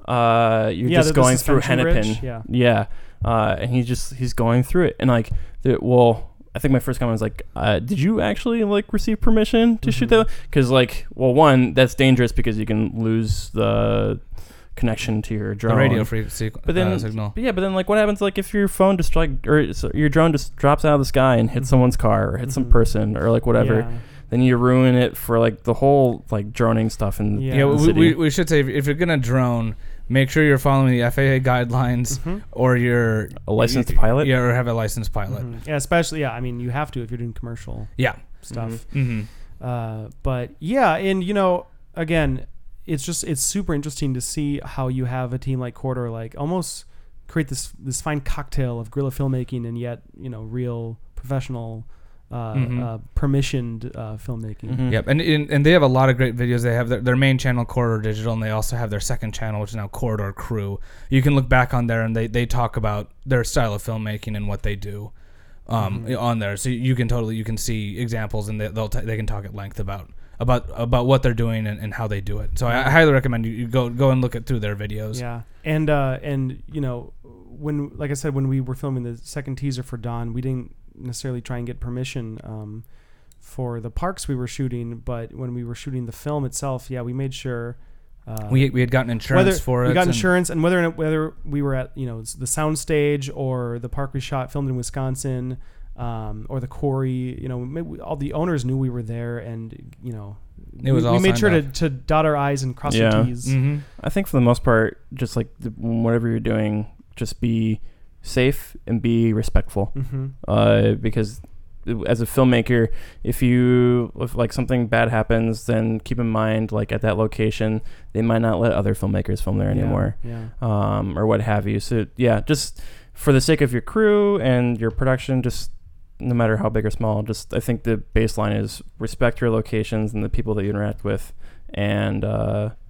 uh you're Yeah, just the- the going through suspension Hennepin. bridge, yeah. Yeah. Uh, and he just he's going through it, and like, the, well, I think my first comment was like, uh, did you actually like receive permission to shoot Mhm. that? Because like, well, one, that's dangerous because you can lose the connection to your drone. The radio frequency But then, uh, signal. but yeah, but then like, what happens like if your phone just like or so your drone just drops out of the sky and hits Mhm. someone's car or hits some Mhm. person or like whatever? Yeah. Then you ruin it for like the whole like droning stuff in Yeah. the Yeah, we, city. we, we should say if, if you're gonna drone, make sure you're following the F A A guidelines Mhm. or you're A licensed you- pilot? Yeah, or have a licensed pilot. Mhm. Yeah, especially, yeah, I mean, you have to if you're doing commercial Yeah. stuff. Mm-hmm. Uh, but yeah, and you know, again, it's just it's super interesting to see how you have a team like Corridor like almost create this this fine cocktail of guerrilla filmmaking and yet you know real professional uh, Mhm. uh, permissioned uh, filmmaking. Mhm. Yep, and, and and they have a lot of great videos. They have their, their main channel, Corridor Digital, and they also have their second channel, which is now Corridor Crew. You can look back on there, and they, they talk about their style of filmmaking and what they do um, Mhm. on there. So you can totally you can see examples, and they, they'll t- they can talk at length about about about what they're doing and, and how they do it. So I, I highly recommend you, you go go and look at through their videos. Yeah, and uh, and you know when like I said when we were filming the second teaser for Dawn, we didn't necessarily try and get permission um, for the parks we were shooting, but when we were shooting the film itself, yeah, we made sure uh, We we had gotten insurance whether for it. we got and- insurance, and whether whether we were at you know the sound stage or the park we shot filmed in Wisconsin. Um, or the quarry, you know, maybe all the owners knew we were there, and you know, It was we, all we made signed sure to, off. to dot our I's and cross Yeah. our T's. Mhm. I think for the most part, just like the, whatever you're doing, just be safe and be respectful. Mm-hmm. Uh, because as a filmmaker, if you if like something bad happens, then keep in mind like at that location they might not let other filmmakers film there anymore, Yeah. um, or what have you. So yeah, just for the sake of your crew and your production, just no matter how big or small, just I think the baseline is respect your locations and the people that you interact with, and uh,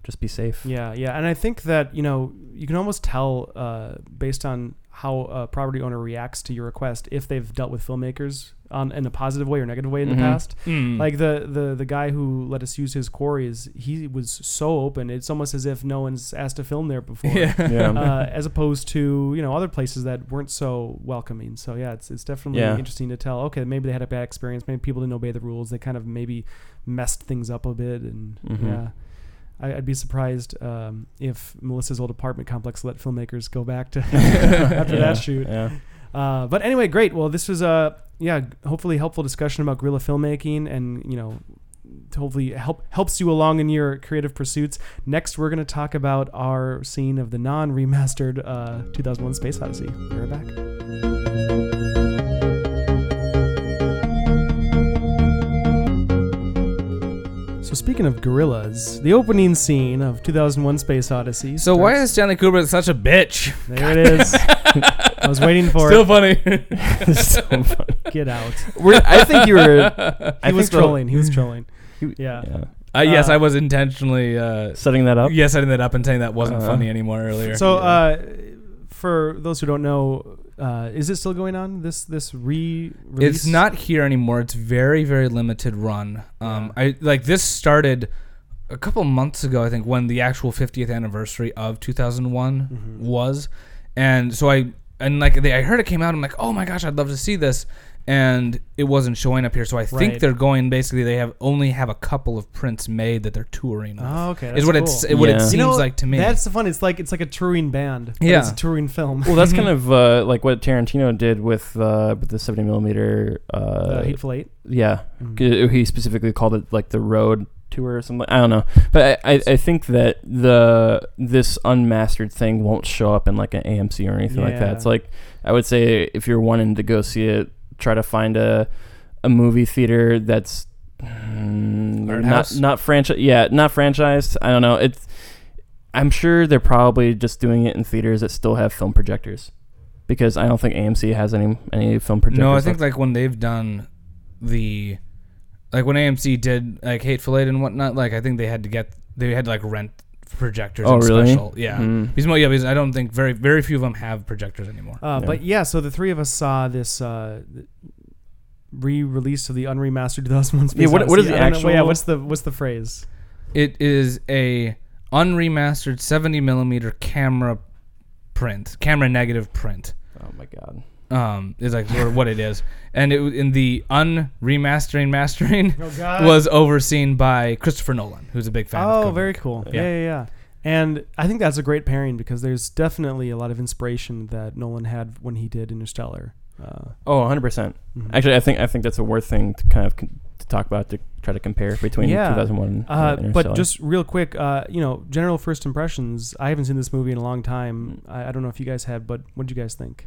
just be safe. Yeah, yeah, and I think that, you know, you can almost tell uh, based on how a property owner reacts to your request if they've dealt with filmmakers on in a positive way or negative way in Mhm. the past. Mm. Like the, the the guy who let us use his quarries, he was so open. It's almost as if no one's asked to film there before. yeah. Yeah. Uh, as opposed to, you know, other places that weren't so welcoming. So yeah, it's it's definitely Yeah. interesting to tell. Okay, maybe they had a bad experience. Maybe people didn't obey the rules. They kind of maybe messed things up a bit. And Mhm. yeah, I, I'd be surprised um, if Melissa's old apartment complex let filmmakers go back to after Yeah. that shoot. Yeah. Uh, but anyway, great. Well, this was a yeah, hopefully helpful discussion about guerrilla filmmaking, and you know, hopefully help helps you along in your creative pursuits. Next, we're going to talk about our scene of the non-remastered uh, two thousand one: Space Odyssey. Be right back. So speaking of gorillas, the opening scene of two thousand one: Space Odyssey. So why starts- is Stanley Kubrick such a bitch? there it is? I was waiting for Still it. funny. It's so funny. Get out. We're, I think you were. I He was think the- trolling. He was trolling. he- Yeah. yeah. Uh, yes, Uh, I was intentionally uh, Setting that up. yeah, setting that up and saying that wasn't Uh, funny anymore earlier. So, Yeah. uh, for those who don't know, uh, is it still going on? This this re it's not here anymore. It's very very limited run. Um, Yeah. I like this started a couple months ago, I think, when the actual fiftieth anniversary of two thousand one Mhm. was, and so I and like they, I heard it came out. I'm like, oh my gosh, I'd love to see this, and it wasn't showing up here. So I think Right. they're going basically. They have only have a couple of prints made that they're touring. Of. Oh, okay. is That's what cool. it's what Yeah. it You seems You know, like to me. That's the fun. It's like it's like a touring band. but Yeah. it's a touring film. Well, that's kind of uh, like what Tarantino did with uh, with the seventy millimeter. Uh, uh, Hateful Eight. yeah, Mhm. G- he specifically called it like the road tour or something. I don't know, but I, I, I think that the this unmastered thing won't show up in like an A M C or anything like Yeah. that. It's like I would say if you're wanting to go see it, try to find a a movie theater that's mm, Art not house? not franchise. Yeah, not franchised. I don't know. It's I'm sure they're probably just doing it in theaters that still have film projectors, because I don't think A M C has any any film projectors. No, I think left. like when they've done the, like when A M C did like Hateful Eight and whatnot, like I think they had to get they had to like rent projectors. Oh, and really? Special. Yeah. Mm. Because, well, yeah, because I don't think very very few of them have projectors anymore. Uh, Yeah. But yeah, so the three of us saw this uh, re-release of the unremastered two thousand one: Space Yeah, what- what is Odyssey. the I don't know- Well, yeah, actual- what's the what's the phrase? It is a unremastered seventy millimeter camera print, camera negative print. Oh my god. Um, is like sort of what it is, and it in the unremastering mastering Oh God. was overseen by Christopher Nolan, who's a big fan. of Oh, Kubrick. very cool. Yeah. Yeah. yeah, yeah, And I think that's a great pairing because there's definitely a lot of inspiration that Nolan had when he did Interstellar. Uh, Oh, one hundred percent. mhm. Actually, I think I think that's a worth thing to kind of con- to talk about, to try to compare between Yeah. two thousand one and Uh, but Interstellar. just real quick, uh, you know, general first impressions. I haven't seen this movie in a long time. I, I don't know if you guys had, but what did you guys think?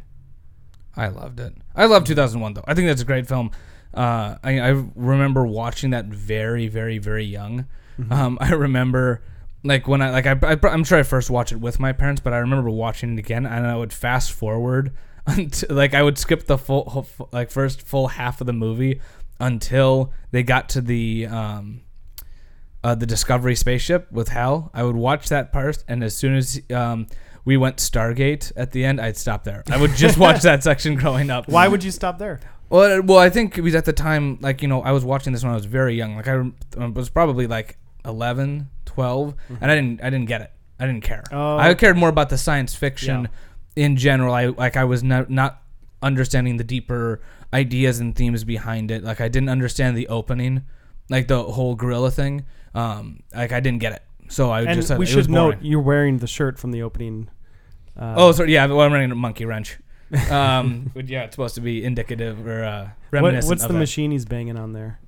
I loved it. I love two thousand one though. I think that's a great film. Uh, I, I remember watching that very, very, very young. Mhm. Um, I remember like when I like I, I I'm sure I first watched it with my parents, but I remember watching it again, and I would fast forward until like I would skip the full, whole, like first full half of the movie until they got to the um uh, the Discovery spaceship with Hal. I would watch that part, and as soon as um we went Stargate at the end, I'd stop there. I would just watch that section growing up. Why would you stop there? Well, well, I think because at the time, like, you know, I was watching this when I was very young. Like, I rem- I was probably like eleven, twelve, and I didn't, I didn't get it. I didn't care. Oh, I okay. cared more about the science fiction in general. I like, I was not not understanding the deeper ideas and themes behind it. Like, I didn't understand the opening, like the whole gorilla thing. Um, like, I didn't get it. So I And just we it should was note boring. you're wearing the shirt from the opening. Uh, Oh, sorry. Yeah, well, I'm wearing a monkey wrench. Um, but yeah, it's supposed to be indicative or uh, what, reminiscent what's of the that. machine he's banging on there?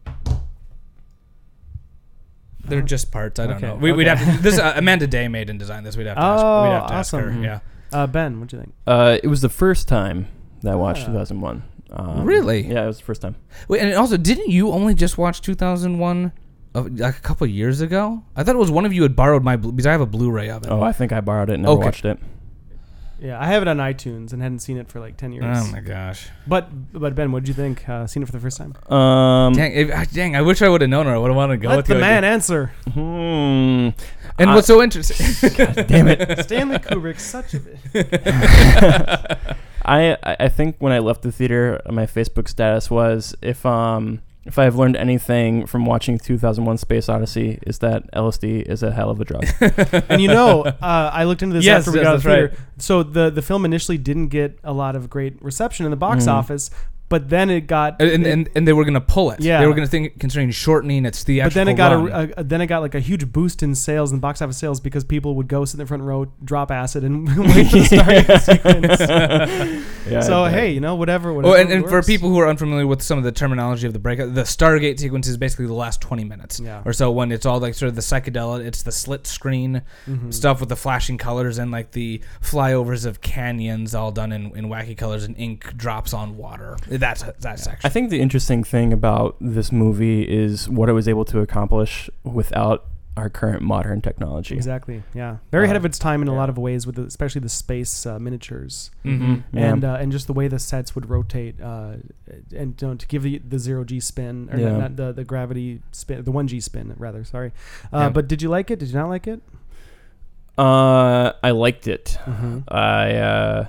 They're just parts. I don't Okay, know. We, We'd okay. have to. This uh, Amanda Day made and designed this. We'd have to. ask, Oh, we'd have to awesome. ask her. Mhm. Yeah. Uh, Ben, what'd you think? uh, it was the first time that I watched Ah. two thousand one. Um, Really? Yeah, it was the first time. Wait, and also, didn't you only just watch two thousand one uh, like a couple years ago? I thought it was one of you had borrowed my blu- because I have a Blu-ray of it. Oh, I think I borrowed it and never Okay. watched it. Yeah, I have it on iTunes and hadn't seen it for like ten years. Oh my gosh! But but Ben, what'd you think? Uh, seen it for the first time? Um, Dang, if, ah, dang! I wish I would have known, or I would have wanted to go Let with the you. man answer. hmm, And I- what's so interesting? God damn it. Stanley Kubrick's such a bit. I I I think when I left the theater, my Facebook status was if um if I've learned anything from watching two thousand one Space Odyssey is that L S D is a hell of a drug. And you know, uh, I looked into this Yes, after we yes, got out of that's theater. right. So the the film initially didn't get a lot of great reception in the box Mhm. office, but then it got and, and and they were gonna pull it. Yeah. They were gonna think considering shortening its theatrical but then it got run. a, a then it got like a huge boost in sales and box office sales because people would go sit in the front row, drop acid, and wait for the Stargate sequence. Yeah, So I bet. hey, you know, whatever. whatever Oh, and, and for works. people who are unfamiliar with some of the terminology of the breakout, the Stargate sequence is basically the last twenty minutes Yeah. or so when it's all like sort of the psychedelic, it's the slit screen Mhm. stuff with the flashing colors and like the flyovers of canyons all done in, in wacky colors and ink drops on water. That's that section. I think the interesting thing about this movie is what it was able to accomplish without our current modern technology. Exactly. Yeah. Very ahead Uh, of its time in a yeah. lot of ways, with the, especially the space uh, miniatures. Mhm. Yeah. And uh, and just the way the sets would rotate, uh, and you know, to give the, the zero G spin, or Yeah. not, not the the gravity spin, the one G spin rather. Sorry, uh, Yeah. but did you like it? Did you not like it? Uh, I liked it. Mm-hmm. I uh,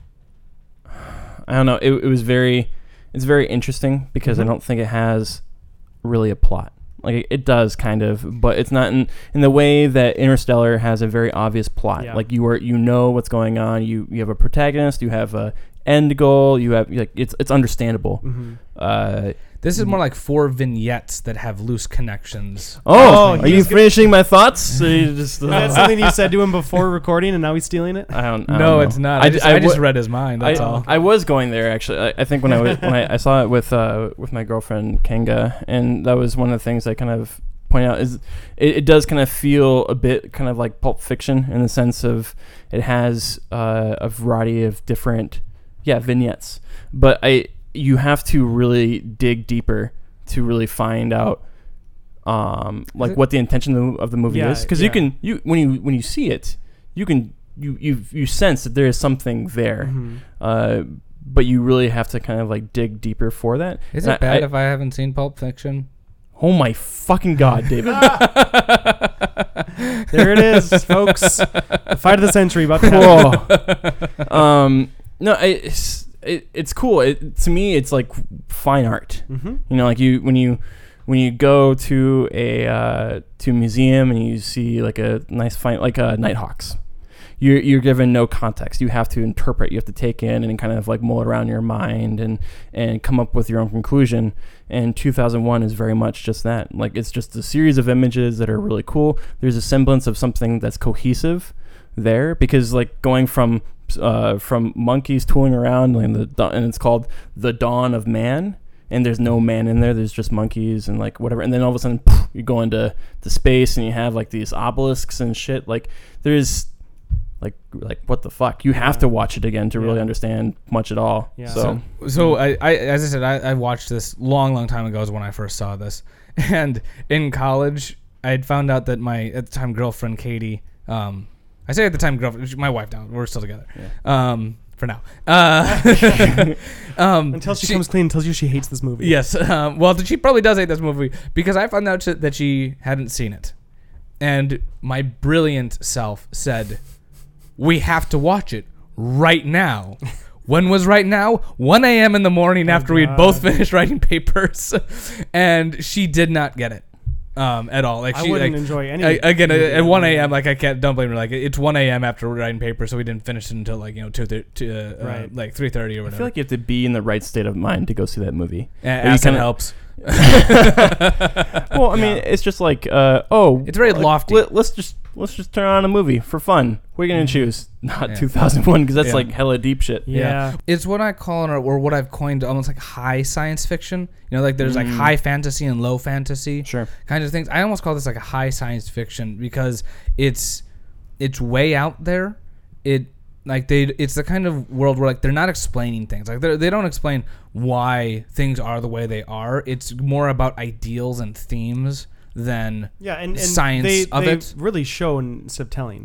I don't know. It, it was very, it's very interesting because Mhm. I don't think it has really a plot. Like it, it does kind of, but it's not in in the way that Interstellar has a very obvious plot. Yeah. Like you are, you know what's going on. You you have a protagonist. You have a end goal. You have like it's it's understandable. Mm-hmm. Uh, This is more like four vignettes that have loose connections. oh, Oh, are he you was gonna- finishing my thoughts? So you just, Is that something you said to him before recording, and now he's stealing it? I don't. I No, don't know. it's not. I, I, just, I I just wa- read his mind. That's I, all. I was going there actually. I, I think when I was, when I, I saw it with uh with my girlfriend Kenga, and that was one of the things I kind of point out is it, it does kind of feel a bit kind of like Pulp Fiction in the sense of it has uh, a variety of different yeah vignettes, but I you have to really dig deeper to really find out um like it- what the intention of the, of the movie Yeah, is, because yeah. you can you when you when you see it you can you you you sense that there is something there. Mm-hmm. Uh, but you really have to kind of like dig deeper for that. Is And it I- bad I- if I haven't seen Pulp Fiction? Oh my fucking god, David! There it is, folks. The fight of the century about to happen. Whoa. um, no, I, it's it, it's cool. It, to me, it's like fine art. Mm-hmm. You know, like you when you when you go to a uh, to a museum and you see like a nice fine like uh, Nighthawks. You're, you're given no context. You have to interpret. You have to take in and kind of like mull it around in your mind and, and come up with your own conclusion. And two thousand one is very much just that. Like it's just a series of images that are really cool. There's a semblance of something that's cohesive there, because like going from uh, from monkeys tooling around and, the, da- and it's called The Dawn of Man. And there's no man in there. There's just monkeys and like whatever. And then all of a sudden poof, you go into to space and you have like these obelisks and shit. Like there's like like what the fuck? You have Yeah. to watch it again to really Yeah. understand much at all. Yeah. So, So I, I as I said, I, I watched this long, long time ago is when I first saw this. And in college, I had found out that my at the time girlfriend Katie, um, I say at the time girlfriend, my wife now, we're still together, um, for now. Uh, um, Until she, comes clean and tells you she hates this movie. Yes. Um, well, she probably does hate this movie because I found out that she hadn't seen it, and my brilliant self said, "We have to watch it right now." When was right now? one a.m. in the morning Oh, after we had God. both finished writing papers, and she did not get it um, at all. Like I she, wouldn't like, enjoy any. I, again movie at one that a.m. like I can't don't blame her. Like it's one a.m. after writing papers, so we didn't finish it until like you know two thir- two, uh, Right. uh, like three thirty or I whatever. feel like you have to be in the right state of mind to go see that movie. Uh, you acid kinda- helps. Well, I mean, it's just like, uh, oh, It's very like, lofty. Let, us just let's just turn on a movie for fun. We're gonna choose not Yeah. two thousand one because that's Yeah. like hella deep shit. Yeah. It's what I call or, or what I've coined almost like high science fiction. You know, like there's like Mm. high fantasy and low fantasy Sure. kinds of things. I almost call this like a high science fiction because it's it's way out there. It like they it's the kind of world where like they're not explaining things. Like they they don't explain why things are the way they are. It's more about ideals and themes than Yeah, and, and science they, of they've it. really shown instead of telling.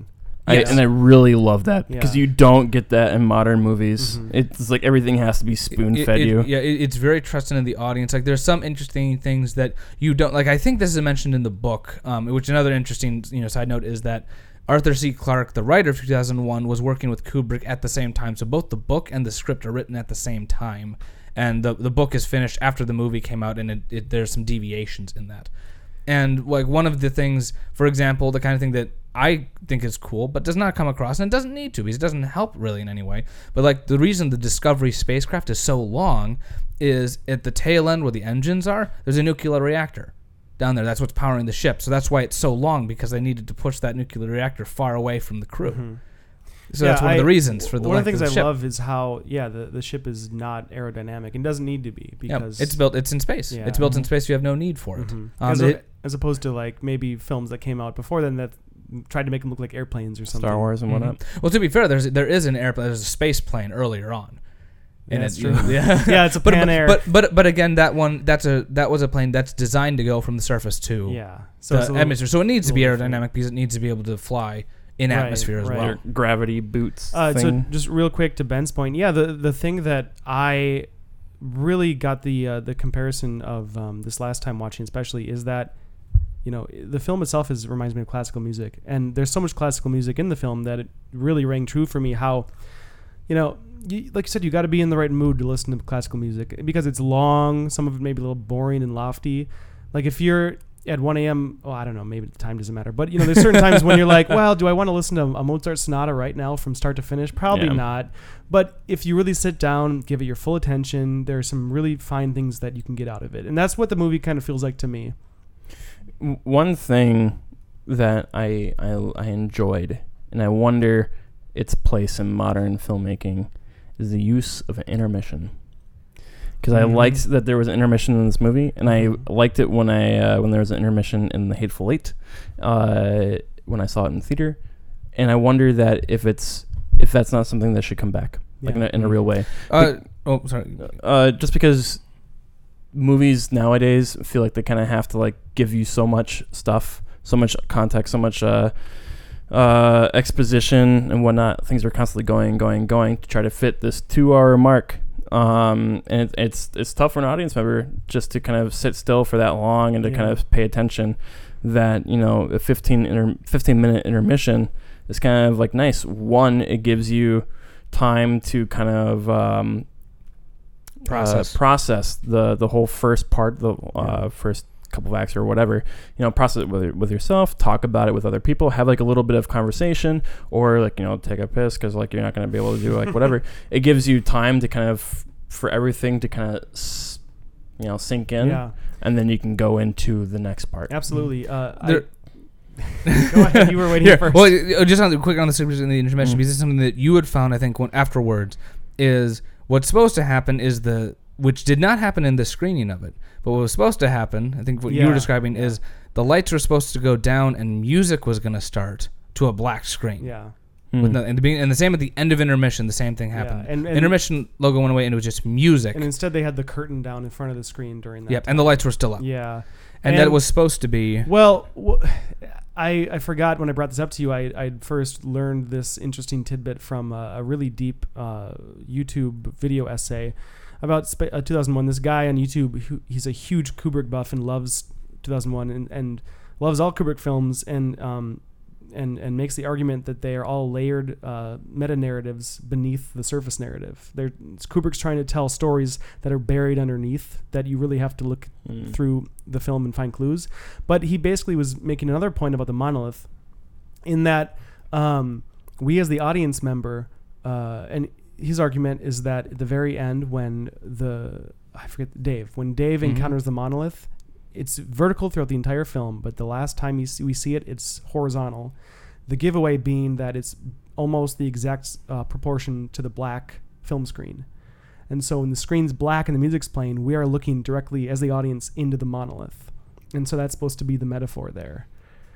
I, Yes. and I really love that Yeah. because you don't get that in modern movies. Mhm. It's like everything has to be spoon It- fed it- you. Yeah, it, it's very trusting in the audience. Like there's some interesting things that you don't like. I think this is mentioned in the book, um, which another interesting you know side note is that Arthur C. Clarke, the writer of two thousand one, was working with Kubrick at the same time. So both the book and the script are written at the same time, and the the book is finished after the movie came out, and it, it, there's some deviations in that. And like one of the things, for example, the kind of thing that I think is cool, but does not come across, and it doesn't need to, because it doesn't help really in any way. But like the reason the Discovery spacecraft is so long is at the tail end where the engines are, there's a nuclear reactor down there. That's what's powering the ship. So that's why it's so long, because they needed to push that nuclear reactor far away from the crew. Mm-hmm. So Yeah, that's one I- of the reasons for the one of the length things of the I ship. love is how yeah the, the ship is not aerodynamic and doesn't need to be Yeah, because it's built. It's in space. Yeah. It's built in space. You have no need for it. Mhm. Um, as, it- a, as opposed to like maybe films that came out before then that tried to make them look like airplanes or something. Star Wars and whatnot. Mhm. Well, to be fair, there's there is an airplane. There's a space plane earlier on. Yeah, that's it- true. Yeah, Yeah, it's a but, Pan but, Air. But but but again, that one that's a that was a plane that's designed to go from the surface to Yeah, so it's a the little- atmosphere. So it needs to be little different. aerodynamic because it needs to be able to fly in Right, atmosphere as right. well. Their gravity boots Uh, so thing. just real quick to Ben's point, yeah, the the thing that I really got the uh, the comparison of um, this last time watching, especially, is that you know the film itself is reminds me of classical music, and there's so much classical music in the film that it really rang true for me. How you know, you, like you said, you got to be in the right mood to listen to classical music because it's long. Some of it may be a little boring and lofty. Like if you're at one a.m., oh, I don't know, maybe the time doesn't matter. But, you know, there's certain times when you're like, well, do I want to listen to a Mozart sonata right now from start to finish? Probably Yeah. not. But if you really sit down, give it your full attention, there are some really fine things that you can get out of it. And that's what the movie kind of feels like to me. W- One thing that I, I I enjoyed, and I wonder its place in modern filmmaking, is the use of an intermission. Because Mhm. I liked that there was an intermission in this movie, and Mhm. I liked it when I uh, when there was an intermission in The Hateful Eight, uh, when I saw it in theater, and I wonder that if it's if that's not something that should come back, like Yeah. in, a, in a real way. Uh, oh, sorry. Uh, just because movies nowadays feel like they kind of have to like give you so much stuff, so much context, so much uh, uh, exposition and whatnot. Things are constantly going, going, going to try to fit this two-hour mark. Um, and it, it's it's tough for an audience member just to kind of sit still for that long and to Yeah. kind of pay attention. That, you know, a fifteen inter- fifteen minute intermission is kind of like nice. One, it gives you time to kind of um, Process. uh, process the the whole first part, the uh, Yeah. first couple of acts or whatever. You know, process it with with yourself, talk about it with other people, have like a little bit of conversation, or like, you know, take a piss because like you're not going to be able to do like whatever. It gives you time to kind of for everything to kind of s- you know sink in, Yeah, and then you can go into the next part. absolutely. Uh, I, There- go ahead. You were waiting Here, first. well, uh, just on the quick on the subject in the intermission, Mm. because it's something that you had found, I think, when, afterwards, is what's supposed to happen is the which did not happen in the screening of it, but what was supposed to happen, I think, what you Yeah, were describing yeah. is the lights were supposed to go down and music was going to start to a black screen. yeah. Hmm. With no, and, the, beginning- and the same at the end of intermission, the same thing Yeah, happened. and- and- intermission logo went away and it was just music. And instead, they had the curtain down in front of the screen during that. Yep, time. and the lights were still up. Yeah, And, that was supposed to be. Well, w- I I forgot when I brought this up to you. I I first learned this interesting tidbit from a, a really deep uh, YouTube video essay about spa- uh, two thousand one. This guy on YouTube, who, he's a huge Kubrick buff and loves two thousand one and, and loves all Kubrick films, and um and and makes the argument that they are all layered uh, meta narratives beneath the surface narrative. They're Kubrick's trying to tell stories that are buried underneath that you really have to look Mm. through the film and find clues. But he basically was making another point about the monolith, in that um, we as the audience member, uh, and his argument is that at the very end when the I forget Dave when Dave Mhm. encounters the monolith, it's vertical throughout the entire film, but the last time you see, we see it, it's horizontal. The giveaway being that it's almost the exact uh, proportion to the black film screen. And so when the screen's black and the music's playing, we are looking directly as the audience into the monolith. And so that's supposed to be the metaphor there.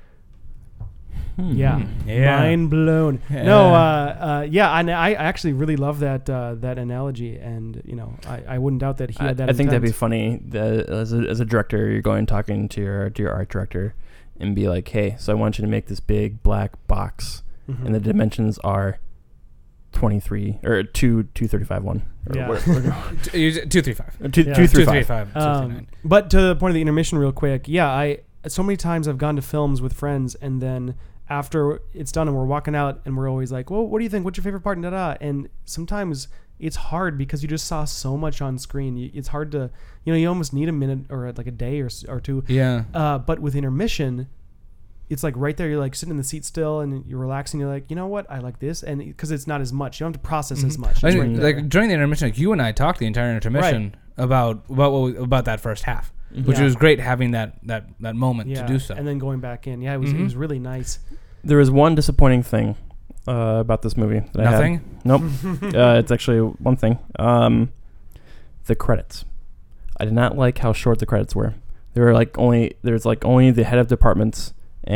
Hmm. Yeah. Yeah. Mind blown. Yeah. No, uh, uh, yeah, and I actually really love that uh, that analogy, and you know, I, I wouldn't doubt that he I, had that. I think that'd be intent. funny that as a, as a director, you're going talking to your to your art director and be like, hey, so I want you to make this big black box, Mhm. and the dimensions are twenty-three or two two thirty five one. Or Yeah. what- two three five. two Yeah. two three two three five. five. Um, but to the point of the intermission, real quick, yeah, I so many times I've gone to films with friends, and then after it's done and we're walking out, and we're always like, "Well, what do you think? What's your favorite part?" And da da. And sometimes it's hard because you just saw so much on screen. You, it's hard to, you know, you almost need a minute or like a day or s- or two. Yeah. Uh, but with intermission, it's like right there. You're like sitting in the seat still, and you're relaxing. You're like, you know what? I like this, and because it's not as much, you don't have to process as Mhm. much. I It's mean, right there. like during the intermission, like you and I talked the entire intermission about about what we, about that first half, which Yeah. was great having that that that moment yeah, to do so. and then going back in. Yeah, it was it Mhm. was really nice. There was one disappointing thing uh, about this movie. That I had. Nothing. Nope. uh, it's actually one thing. Um, the credits. I did not like how short the credits were. There were like only there's like only the head of departments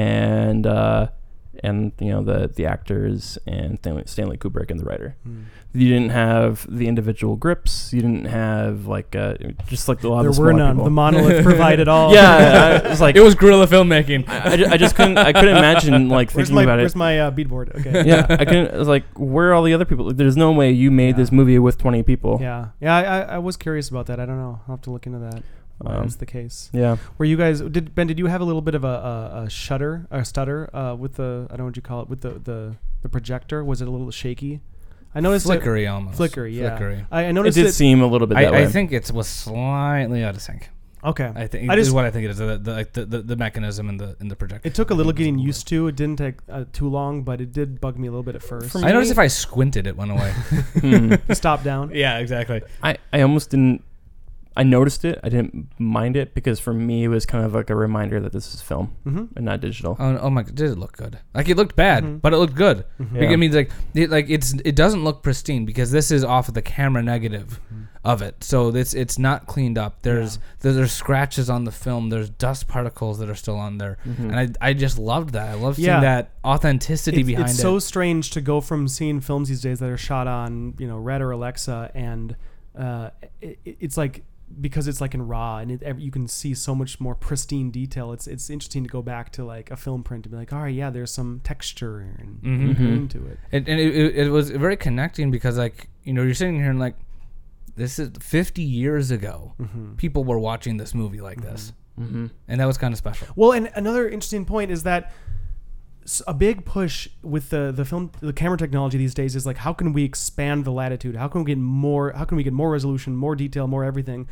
and uh, and you know the the actors and Stanley, Stanley Kubrick and the writer. Mm. You didn't have the individual grips. You didn't have like uh, just like a lot There of the were smaller none. people. The monolith provided all. Yeah, I was like It was guerrilla filmmaking. I, I, ju- I just couldn't I couldn't imagine like Where's thinking my about Where's it. my uh, beadboard? Okay. Yeah, I couldn't. I was like, where are all the other people? Like, there's no way you made Yeah. this movie with twenty people. Yeah, yeah. I, I, I was curious about that. I don't know. I'll have to look into that. Why Um, that's the case. Yeah. Were you guys did Ben? Did you have a little bit of a, a, a shudder, a stutter uh, with the I don't know what you call it with the, the, the projector? Was it a little shaky? I noticed it- Flickery almost. Flickery, yeah. Flickery. I, I It noticed did it. seem a little bit that I, way. I think it was slightly out of sync. Okay. I think I is just- what I think it is. The, the, like the, the, the mechanism in the in the projector. It took a little getting used to. It didn't take uh, too long, but it did bug me a little bit at first. For I noticed me- if I squinted, it went away. Hmm. Stop down. Yeah, exactly. I, I almost didn't. I noticed it. I didn't mind it because for me it was kind of like a reminder that this is film Mm-hmm. and not digital. Oh, oh my! Did it look good? Like it looked bad, Mhm. but it looked good. Mm-hmm. Yeah. I mean, like, it, like it's it doesn't look pristine because this is off of the camera negative Mhm. of it, so it's it's not cleaned up. There's there's, there's scratches on the film. There's dust particles that are still on there, Mhm. and I I just loved that. I love seeing Yeah. that authenticity It's, behind it's it. so strange to go from seeing films these days that are shot on, you know, Red or Alexa, and uh, it, it's like because it's like in RAW and it, ev- you can see so much more pristine detail. It's it's interesting to go back to like a film print and be like, all right, yeah, there's some texture and Mhm. grain to it. And, and it, it, it was very connecting because, like, you know, you're sitting here and like, this is fifty years ago. Mm-hmm. People were watching this movie like this, Mhm. and that was kind of special. Well, and another interesting point is that s- a big push with the the film the camera technology these days is like, how can we expand the latitude? How can we get more? How can we get more resolution, more detail, more everything?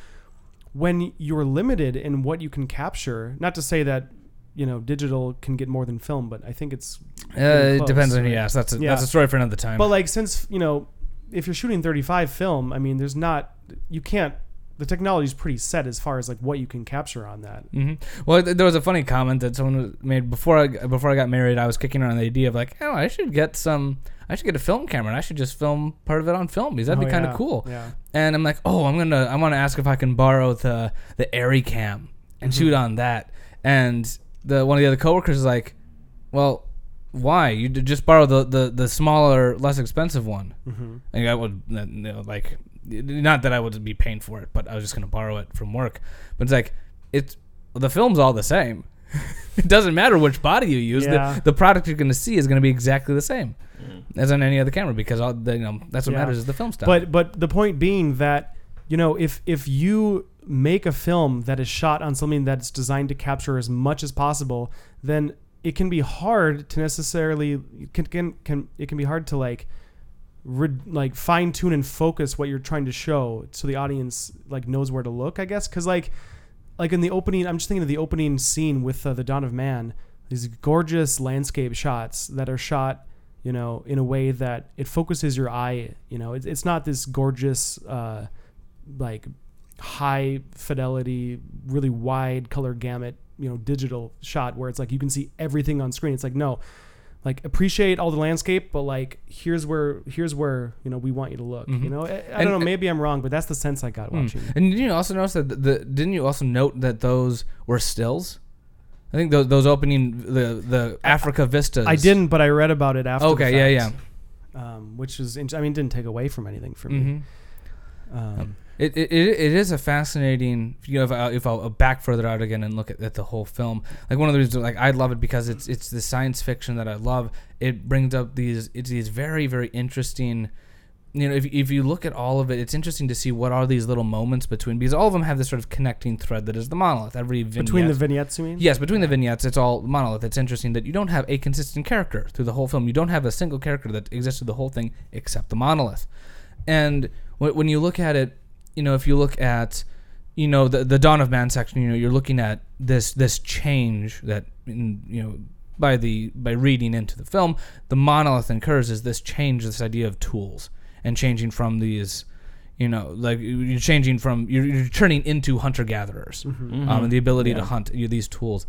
When you're limited in what you can capture, not to say that you know digital can get more than film, but I think it's Uh, getting it close, depends on who right? you ask. That's a, Yeah. that's a story for another time. But like since you know, if you're shooting thirty-five film, I mean, there's not you can't. The technology is pretty set as far as like what you can capture on that. hmm Well, th- there was a funny comment that someone made before I before I got married. I was kicking around the idea of like, oh, I should get some, I should get a film camera, and I should just film part of it on film because that'd Oh, be kind of yeah. cool. Yeah. And I'm like, oh, I'm gonna, I want to ask if I can borrow the the Airy Cam and Mhm. shoot on that. And the one of the other coworkers is like, well, why? You d- just borrow the, the, the smaller, less expensive one. Mm-hmm. And I would, you know, like, not that I would be paying for it, but I was just gonna borrow it from work. But it's like, it's the film's all the same. It doesn't matter which body you use. Yeah. The, the product you're gonna see is gonna be exactly the same as on any other camera because all the, you know that's what Yeah. matters is the film style. But but the point being that you know if if you make a film that is shot on something that's designed to capture as much as possible, then it can be hard to necessarily can can, can it can be hard to like rid, like fine tune and focus what you're trying to show so the audience like knows where to look, I guess, because like like in the opening, I'm just thinking of the opening scene with uh, the Dawn of Man, these gorgeous landscape shots that are shot, you know, in a way that it focuses your eye. You know, it's it's not this gorgeous, uh, like high fidelity, really wide color gamut, you know, digital shot where it's like you can see everything on screen. It's like, no, like appreciate all the landscape, but like here's where here's where you know we want you to look. Mhm. You know, I, I And- don't know, maybe I'm wrong, but that's the sense I got Mm. watching. And didn't you also notice that the, the didn't you also note that those were stills? I think those those opening the the Africa vistas. I didn't, but I read about it after. Okay, the yeah, fact, Um, which is, int- I mean, didn't take away from anything for me. Mm-hmm. Um, It, it it is a fascinating. You know, if I if I'll back further out again and look at, at the whole film, like one of the reasons, like I love it because it's it's the science fiction that I love. It brings up these it's these very very interesting. You know, if if you look at all of it, it's interesting to see what are these little moments between, because all of them have this sort of connecting thread that is the monolith. Every vignette, between the vignettes, you mean? yes, between the vignettes, it's all monolith. It's interesting that you don't have a consistent character through the whole film. You don't have a single character that exists through the whole thing except the monolith. And when when you look at it. You know, if you look at, you know, the the Dawn of Man section, you know, you're looking at this this change that, in, you know, by the by reading into the film, the monolith incurs is this change, this idea of tools and changing from these, you know, like you're changing from you're, you're turning into hunter gatherers, Mm-hmm. Mhm. um, and the ability Yeah. to hunt you, these tools.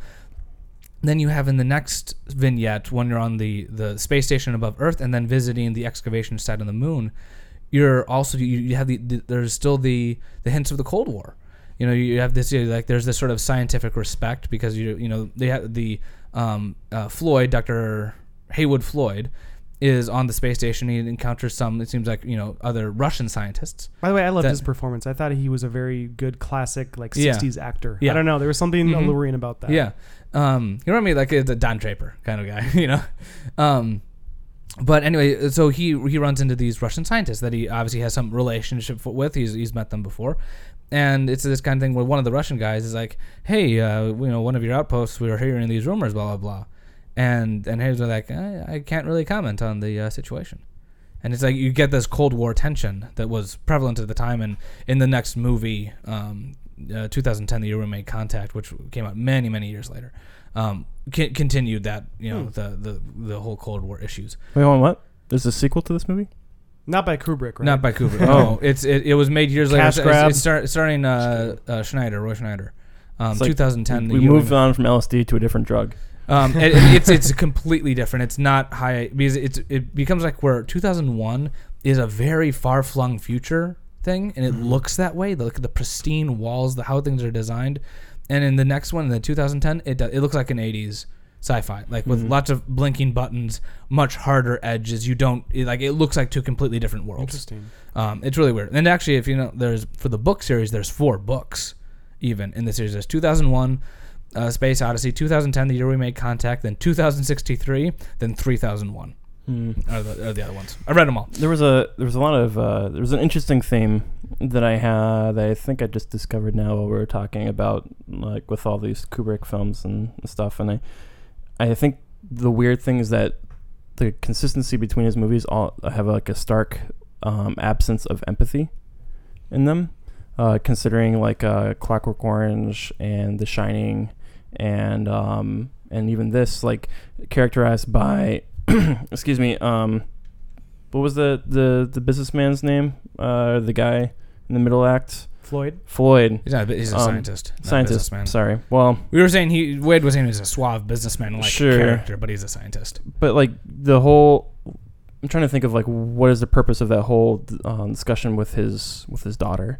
Then you have in the next vignette when you're on the the space station above Earth and then visiting the excavation site on the moon. You're also you, you have the, the there's still the the hints of the Cold War. You know, you have this you know, like there's this sort of scientific respect because you you know they have the um, uh, Floyd, Doctor Haywood Floyd, is on the space station. He encounters some, it seems like, you know, other Russian scientists. By the way, I loved that- his performance. I thought he was a very good classic like Yeah. sixties actor. Yeah. I don't know. There was something Mhm. alluring about that. Yeah, um, you remember me like a, the Don Draper kind of guy, you know. Um, But anyway, so he he runs into these Russian scientists that he obviously has some relationship f- with. He's he's met them before, and it's this kind of thing where one of the Russian guys is like, "Hey, uh, you know, one of your outposts, we were hearing these rumors, blah blah blah," and and he's like, I, "I can't really comment on the uh, situation," and it's like you get this Cold War tension that was prevalent at the time, and in the next movie, um, uh, two thousand ten, The Year We Made Contact, which came out many many years later. Um, c- continued that, you know, Hmm. the, the the whole Cold War issues. Wait, hold on, what? There's a sequel to this movie? Not by Kubrick, right? Not by Kubrick. Oh. No, it's it, it was made years Cash later. grab. It's, it's start, starring uh, uh, Schneider, Roy Schneider. Um, It's like twenty ten. We, the we year moved on from L S D to a different drug. Um, it, it- it's it's completely different. It's not high because it's it becomes like where two thousand one is a very far flung future thing, and it Mhm. looks that way. Look at the pristine walls, the how things are designed, and in the next one, in the two thousand ten, it do- it looks like an eighties sci-fi, like with Mhm. lots of blinking buttons, much harder edges. You don't it, like it looks like two completely different worlds. Interesting. Um, it's really weird. And actually, if you know, there's for the book series, there's four books even in the series. There's two thousand one, uh, Space Odyssey, two thousand ten, The Year We Made Contact, then two thousand sixty-three, then three thousand one. Hmm. Are the, are the other ones. I read them all. There was a there was a lot of uh, there was an interesting theme that I had that I think I just discovered now while we were talking about, like with all these Kubrick films and stuff, and I I think the weird thing is that the consistency between his movies all have like a stark um, absence of empathy in them, uh, considering like uh, Clockwork Orange and The Shining and um, and even this, like characterized by excuse me um what was the the the businessman's name, uh the guy in the middle act? Floyd. Floyd. He's not. a- He's a Um, scientist. Not a Scientist. businessman. Sorry. Well, We were saying he Wade was saying he was a suave businessman like Sure. character, but he's a scientist. but like the whole I'm trying to think of like what is the purpose of that whole um, discussion with his with his daughter,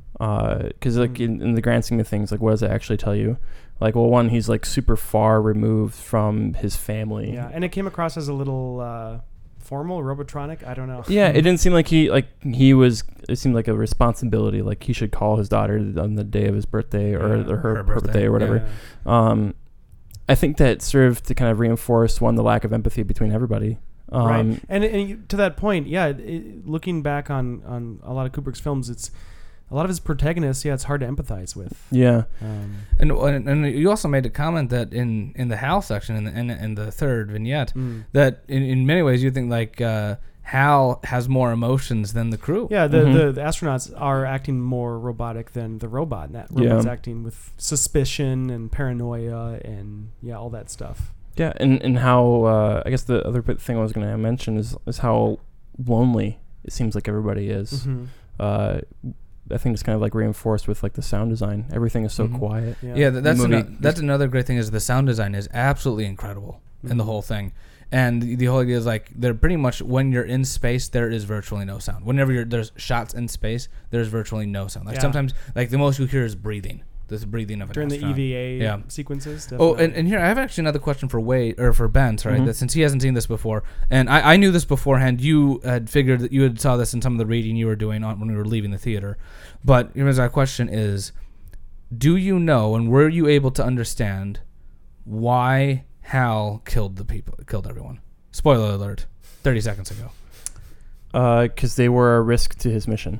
because like Mm. in, in the grand scheme of things, like what does it actually tell you? Like, well, one, he's like super far removed from his family. Yeah, and it came across as a little uh, formal, robotronic. I don't know. Yeah, it didn't seem like he like he was. It seemed like a responsibility, like he should call his daughter on the day of his birthday or, Yeah, or her, her her birthday, birthday or whatever. Yeah. Um, I think that served to kind of reinforce one the lack of empathy between everybody. Um, right. And, and you- to that point, yeah, it, looking back on, on a lot of Kubrick's films, it's a lot of his protagonists, yeah, it's hard to empathize with. Yeah. Um, And, and and you also made a comment that in, in the Hal section in the in, in the third vignette mm. that in, in many ways you think like uh, Hal has more emotions than the crew. Yeah, the, Mhm. the, the astronauts are acting more robotic than the robot. And that robot's Yeah. acting with suspicion and paranoia and, yeah, all that stuff. Yeah, and and how uh, I guess the other bit thing I was going to mention is is how lonely it seems like everybody is. Mm-hmm. Uh, I think it's kind of like reinforced with like the sound design. Everything is so Mhm. quiet. Yeah. Yeah, th- that's movie- ano- that's another great thing is the sound design is absolutely incredible in the Mhm. whole thing, and the, the whole idea is like they're pretty much when you're in space there is virtually no sound. Whenever you're there's shots in space, there's virtually no sound. Like Yeah. sometimes like the most you hear is breathing. this breathing of an during the astronaut. E V A Yeah. sequences. Oh, Definitely. and, and here I have actually another question for Wade or for Ben, sorry, Mhm. that since he hasn't seen this before, and I, I knew this beforehand. You had figured that you had saw this in some of the reading you were doing on when we were leaving the theater, but here's our question: is do you know and were you able to understand why Hal killed the people, killed everyone? Spoiler alert: thirty seconds ago. Because they were a risk to his mission.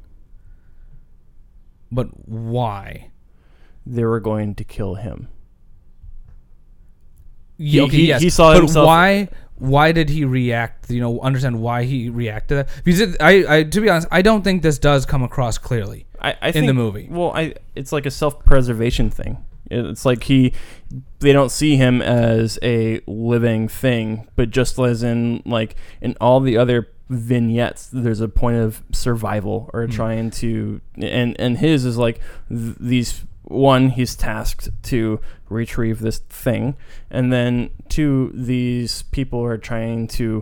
But why? They were going to kill him. Yeah, He- okay, he- yes. he saw but himself- why? Why did he react? You know, understand why he reacted. That because it, I, I, to be honest, I don't think this does come across clearly I, I in think, the movie. Well, I it's like a self-preservation thing. It's like he, they don't see him as a living thing, but just as in like in all the other vignettes, there's a point of survival or Mm. trying to, and and his is like th- these. One, he's tasked to retrieve this thing, and then two, these people are trying to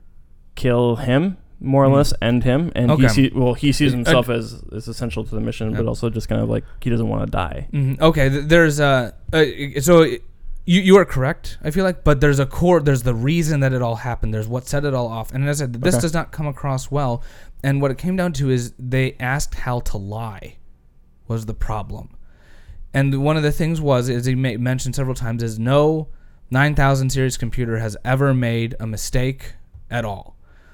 kill him, more or Mm. less, end him, and Okay. he see, well, he sees Uh, himself as, as essential to the mission, Yeah. but also just kind of like he doesn't want to die. Mhm. Okay, th- there's a uh, so you you are correct. I feel like, but there's a core. There's the reason that it all happened. There's what set it all off. And as I said, this Okay. does not come across well. And what it came down to is they asked Hal to lie. Was the problem? And one of the things was, as he ma- mentioned several times, is no nine thousand series computer has ever made a mistake at all.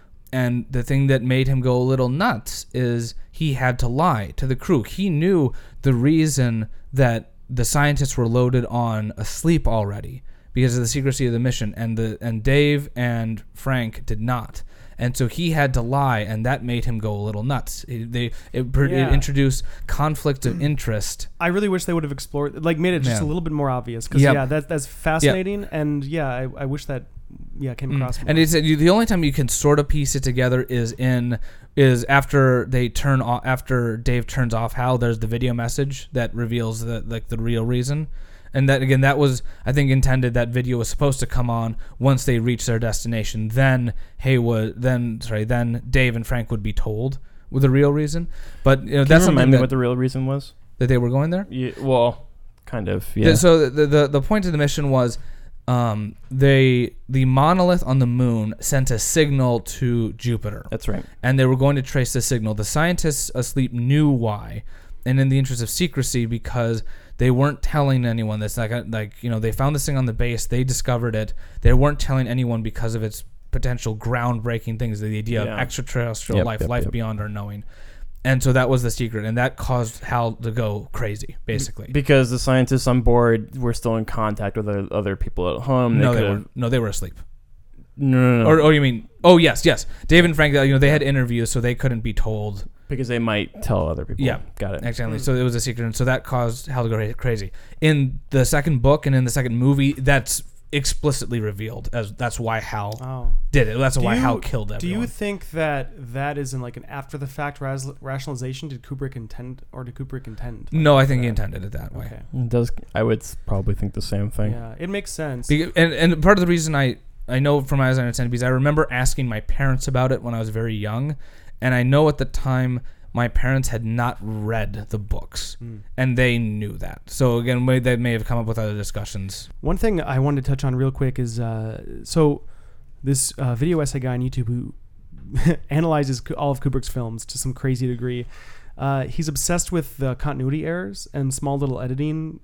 And the thing that made him go a little nuts is he had to lie to the crew. He knew the reason that the scientists were loaded on asleep already because of the secrecy of the mission, and the and Dave and Frank did not. And so he had to lie, and that made him go a little nuts. It, they it, pr- Yeah. it introduced conflict of interest. I really wish they would have explored, like, made it just Yeah. a little bit more obvious. Because Yep. yeah, that that's fascinating, and yeah, I, I wish that yeah came Mm. across. More. And it's the only time you can sort of piece it together is in is after they turn off after Dave turns off Hal. There's the video message that reveals the like the real reason, and that again that was I think intended. That video was supposed to come on once they reach their destination. Then Haywood, then sorry, then Dave and Frank would be told with the real reason. But you know Can that's you something remind me that, what the real reason was? that they were going there. Yeah, well, kind of. Yeah. Yeah. So the, the the point of the mission was, um, they the monolith on the moon sent a signal to Jupiter, That's right. and they were going to trace the signal. The scientists asleep knew why, and in the interest of secrecy, because they weren't telling anyone this. Like like you know they found this thing on the base, they discovered it. They weren't telling anyone because of its potential groundbreaking things, the idea Yeah. of extraterrestrial Yep, life, yep, life yep. beyond our knowing. And so that was the secret, and that caused Hal to go crazy, basically. Because the scientists on board were still in contact with other, other people at home. no, they they could've- weren't. No, they were asleep. No, no, no. Or, or you mean? Oh, yes, yes. Dave and Frank, you know, they had interviews, so they couldn't be told. because they might tell other people. Yeah. Got it. Accidentally. Mm. So it was a secret, and so that caused Hal to go crazy. In the second book and in the second movie, that's explicitly revealed as that's why Hal oh. did it. That's Do why you- Hal killed Do everyone. you think that that is in like an after the fact ras- rationalization? Did Kubrick intend, or did Kubrick intend? like, no, I for think he that? intended it that way. Okay. It does I would s- probably think the same thing. Yeah, it makes sense. Beca- and and part of the reason I I know from my eyes I understand because I remember asking my parents about it when I was very young, and I know at the time my parents had not read the books, Mm. and they knew that. So again, may- they may have come up with other discussions. One thing I wanted to touch on real quick is uh, so this uh, video essay guy on YouTube who analyzes Ku- all of Kubrick's films to some crazy degree. Uh, he's obsessed with the continuity errors and small little editing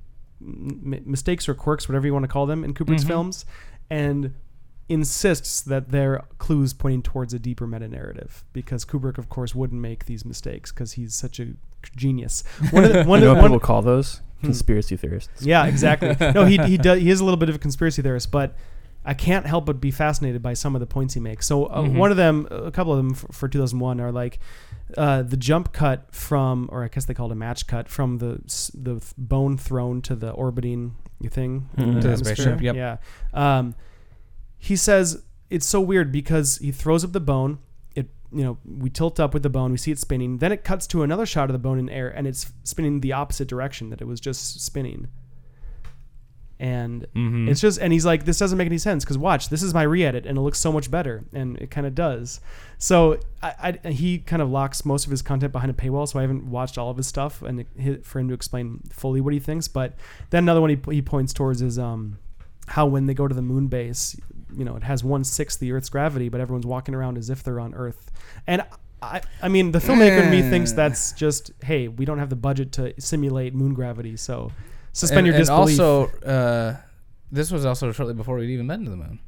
m- mistakes or quirks, whatever you want to call them, in Kubrick's Mhm. films, and insists that they're clues pointing towards a deeper meta narrative, because Kubrick, of course, wouldn't make these mistakes because he's such a genius. One of the, one You know of what the, people call those? Hmm. Conspiracy theorists. yeah, exactly. No, he he does. He is a little bit of a conspiracy theorist, but I can't help but be fascinated by some of the points he makes. So uh, Mhm. one of them, a couple of them for, for two thousand one are like uh, the jump cut from, or I guess they call it a match cut from the s- the th- bone thrown to the orbiting thing in Mhm. the To the atmosphere. spaceship, yep. Yeah. Um, he says it's so weird because he throws up the bone. It you know we tilt up with the bone, we see it spinning. Then it cuts to another shot of the bone in air, and it's spinning the opposite direction that it was just spinning. And Mhm. it's just, and he's like, this doesn't make any sense because watch, this is my re-edit and it looks so much better, and it kind of does. So I, I, he kind of locks most of his content behind a paywall, so I haven't watched all of his stuff and it, for him to explain fully what he thinks. But then another one he, he points towards is um, how when they go to the moon base, you know, it has one sixth the Earth's gravity, but everyone's walking around as if they're on Earth. And I, I mean, the filmmaker in me thinks that's just, hey, we don't have the budget to simulate moon gravity, so suspend and, your and disbelief. also, uh, this was also shortly before we'd even been to the moon.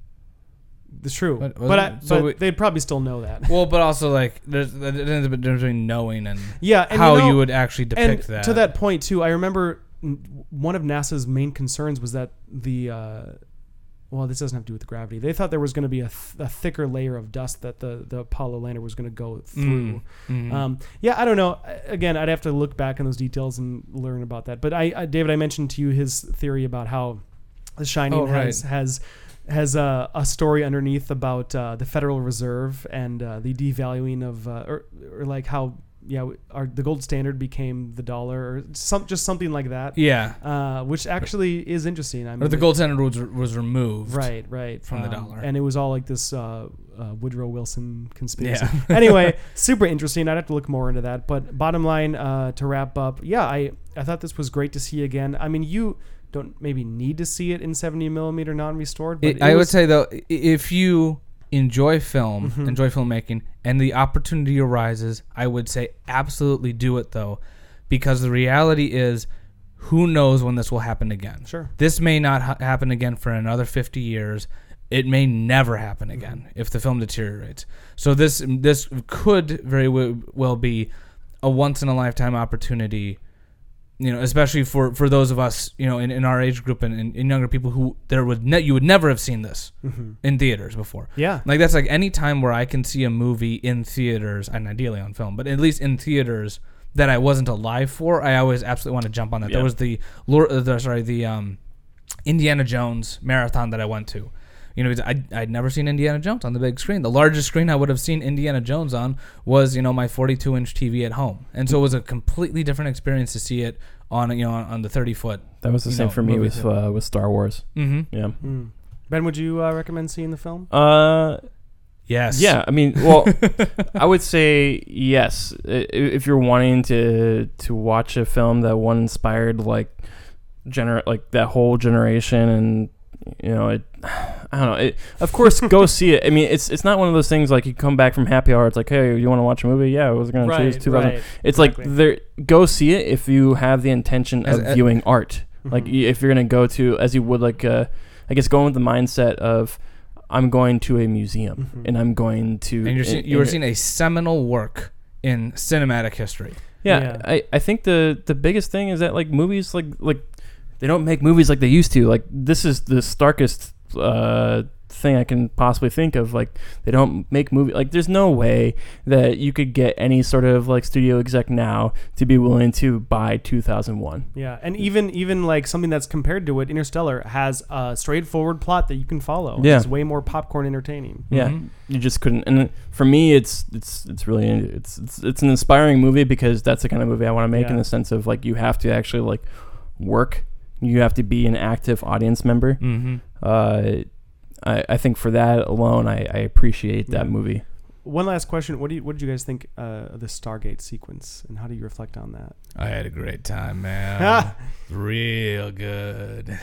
It's true, What- but, I, wasn't it? So but we- they'd probably still know that. Well, but also like there's there's a difference between knowing and Yeah, and how you, know, you would actually depict and that. to that point too, I remember n- one of NASA's main concerns was that the uh, well, this doesn't have to do with the gravity. They thought there was going to be a, th- a thicker layer of dust that the, the Apollo lander was going to go through. Mm, mhm. Um, yeah, I don't know. Again, I'd have to look back in those details and learn about that. But I, I David, I mentioned to you his theory about how The Shining Oh, right. has has has a, a story underneath about uh, the Federal Reserve and uh, the devaluing of, uh, or, or like how yeah, our the gold standard became the dollar, or some just something like that. yeah, Uh, which actually is interesting. I mean, or the gold standard was was removed. right, right from the Um, dollar. and it was all like this uh, uh, Woodrow Wilson conspiracy. Yeah. Anyway, super interesting. I'd have to look more into that. But bottom line, uh, to wrap up, yeah, I I thought this was great to see again. I mean, you don't maybe need to see it in seventy millimeter non-restored, but It, it I would was- say though, i- if you enjoy film, Mhm. enjoy filmmaking, and the opportunity arises, I would say absolutely do it though, because the reality is, who knows when this will happen again? Sure. This may not ha- happen again for another fifty years. It may never happen again if the film deteriorates. So this this could very w- well be a once in a lifetime opportunity. You know, especially for, for those of us, you know, in, in our age group and, and, and younger people who there would ne- you would never have seen this Mhm. in theaters before. Yeah. Like that's like any time where I can see a movie in theaters, and ideally on film, but at least in theaters that I wasn't alive for, I always absolutely want to jump on that. Yeah. There was the, Lord, uh, the sorry the um, Indiana Jones marathon that I went to. You know, because I'd, I'd never seen Indiana Jones on the big screen. The largest screen I would have seen Indiana Jones on was, you know, my forty-two inch T V at home. And so it was a completely different experience to see it on, you know, on, on the thirty foot. That was the you same know, for me movie with theater. uh, with Star Wars. Mm-hmm. Yeah. Mm. Ben, would you uh, recommend seeing the film? Uh, Yes. yeah. I mean, well, I would say yes. I- If you're wanting to to watch a film that one inspired like gener like that whole generation, and you know, it, I don't know. It, of course, go see it. I mean, it's it's not one of those things like you come back from happy hour. It's like, hey, you want to watch a movie? Yeah, I was gonna choose two thousand. right. It's exactly. like there. Go see it if you have the intention As- of uh, viewing art. Like Mhm. y- if you're gonna go to, as you would like, uh, I guess going with the mindset of, I'm going to a museum Mhm. and I'm going to. And you're in- see, you were in- seeing a seminal work in cinematic history. Yeah, Yeah. I, I think the the biggest thing is that like movies like like they don't make movies like they used to. Like this is the starkest uh, thing I can possibly think of. Like they don't make movie like there's no way that you could get any sort of like studio exec now to be willing to buy two thousand one. Yeah, and even even like something that's compared to it, Interstellar has a straightforward plot that you can follow. Yeah. It's way more popcorn entertaining. Yeah, Mhm. you just couldn't. And for me, it's it's it's really it's it's it's an inspiring movie because that's the kind of movie I want to make in Yeah. the sense of like you have to actually like work. You have to be an active audience member. Mm-hmm. Uh, I I think for that alone, I, I appreciate that Yeah. movie. One last question: What do you what did you guys think uh, of the Stargate sequence, and how do you reflect on that? I had a great time, man. Real good.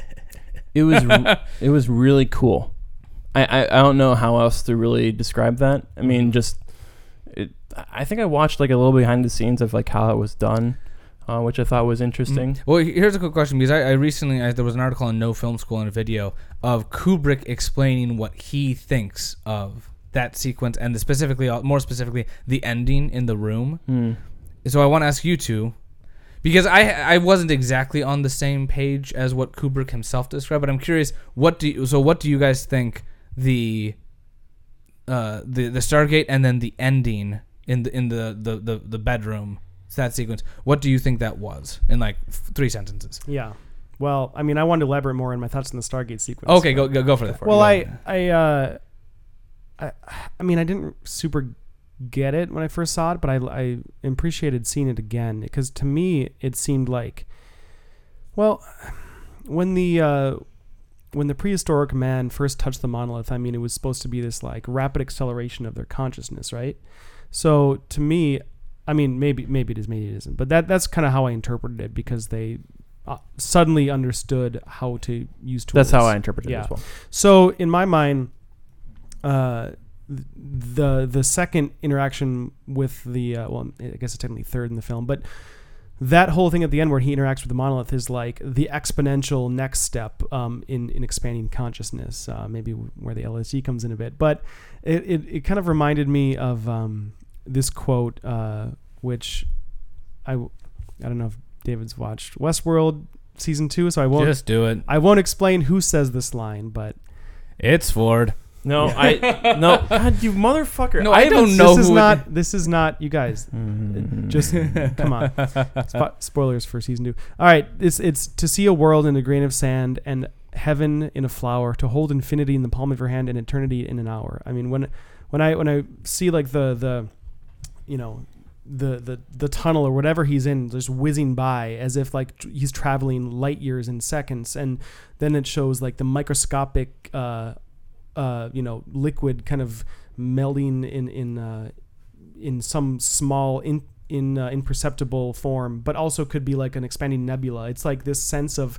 It was r- it was really cool. I, I, I don't know how else to really describe that. I mean, just it. I think I watched like a little behind the scenes of like how it was done, uh, which I thought was interesting. Well, here's a quick question because I, I recently I, there was an article on No Film School and a video of Kubrick explaining what he thinks of that sequence and the specifically, more specifically, the ending in the room. Hmm. So I want to ask you two, because I I wasn't exactly on the same page as what Kubrick himself described, but I'm curious what do you, so what do you guys think the uh the the Stargate and then the ending in the in the the the, the bedroom, that sequence, what do you think that was in like f- three sentences? Yeah. Well, I mean, I wanted to elaborate more on my thoughts on the Stargate sequence. Okay, but- go go go for that. Well, Go I for it. I uh, I I mean, I didn't super get it when I first saw it, but I I appreciated seeing it again because to me it seemed like, well, when the uh, when the prehistoric man first touched the monolith, I mean, it was supposed to be this like rapid acceleration of their consciousness, right? So to me, I mean, maybe maybe it is, maybe it isn't, but that that's kind of how I interpreted it, because they uh, suddenly understood how to use tools. That's how I interpreted yeah. it as well. So in my mind, uh, the the second interaction with the uh, well, I guess it's technically third in the film, but that whole thing at the end where he interacts with the monolith is like the exponential next step um, in in expanding consciousness. Uh, maybe where the L S D comes in a bit, but it it, it kind of reminded me of um, this quote, uh, which I I don't know if David's watched Westworld season two, so I won't just do it. I won't explain who says this line, but It's Ford. No, I no. God, you motherfucker! No, I haven't- don't know This is who it- not. This is not. You guys, Mhm. just come on. Spo- spoilers for season two. All right, it's it's to see a world in a grain of sand and heaven in a flower, to hold infinity in the palm of your hand and eternity in an hour. I mean, when when I when I see like the the, you know, the the the tunnel or whatever he's in just whizzing by as if like tr- he's traveling light years in seconds, and then it shows like the microscopic. Uh, Uh, you know, liquid kind of melding in in uh, in some small in in uh, imperceptible form, but also could be like an expanding nebula. It's like this sense of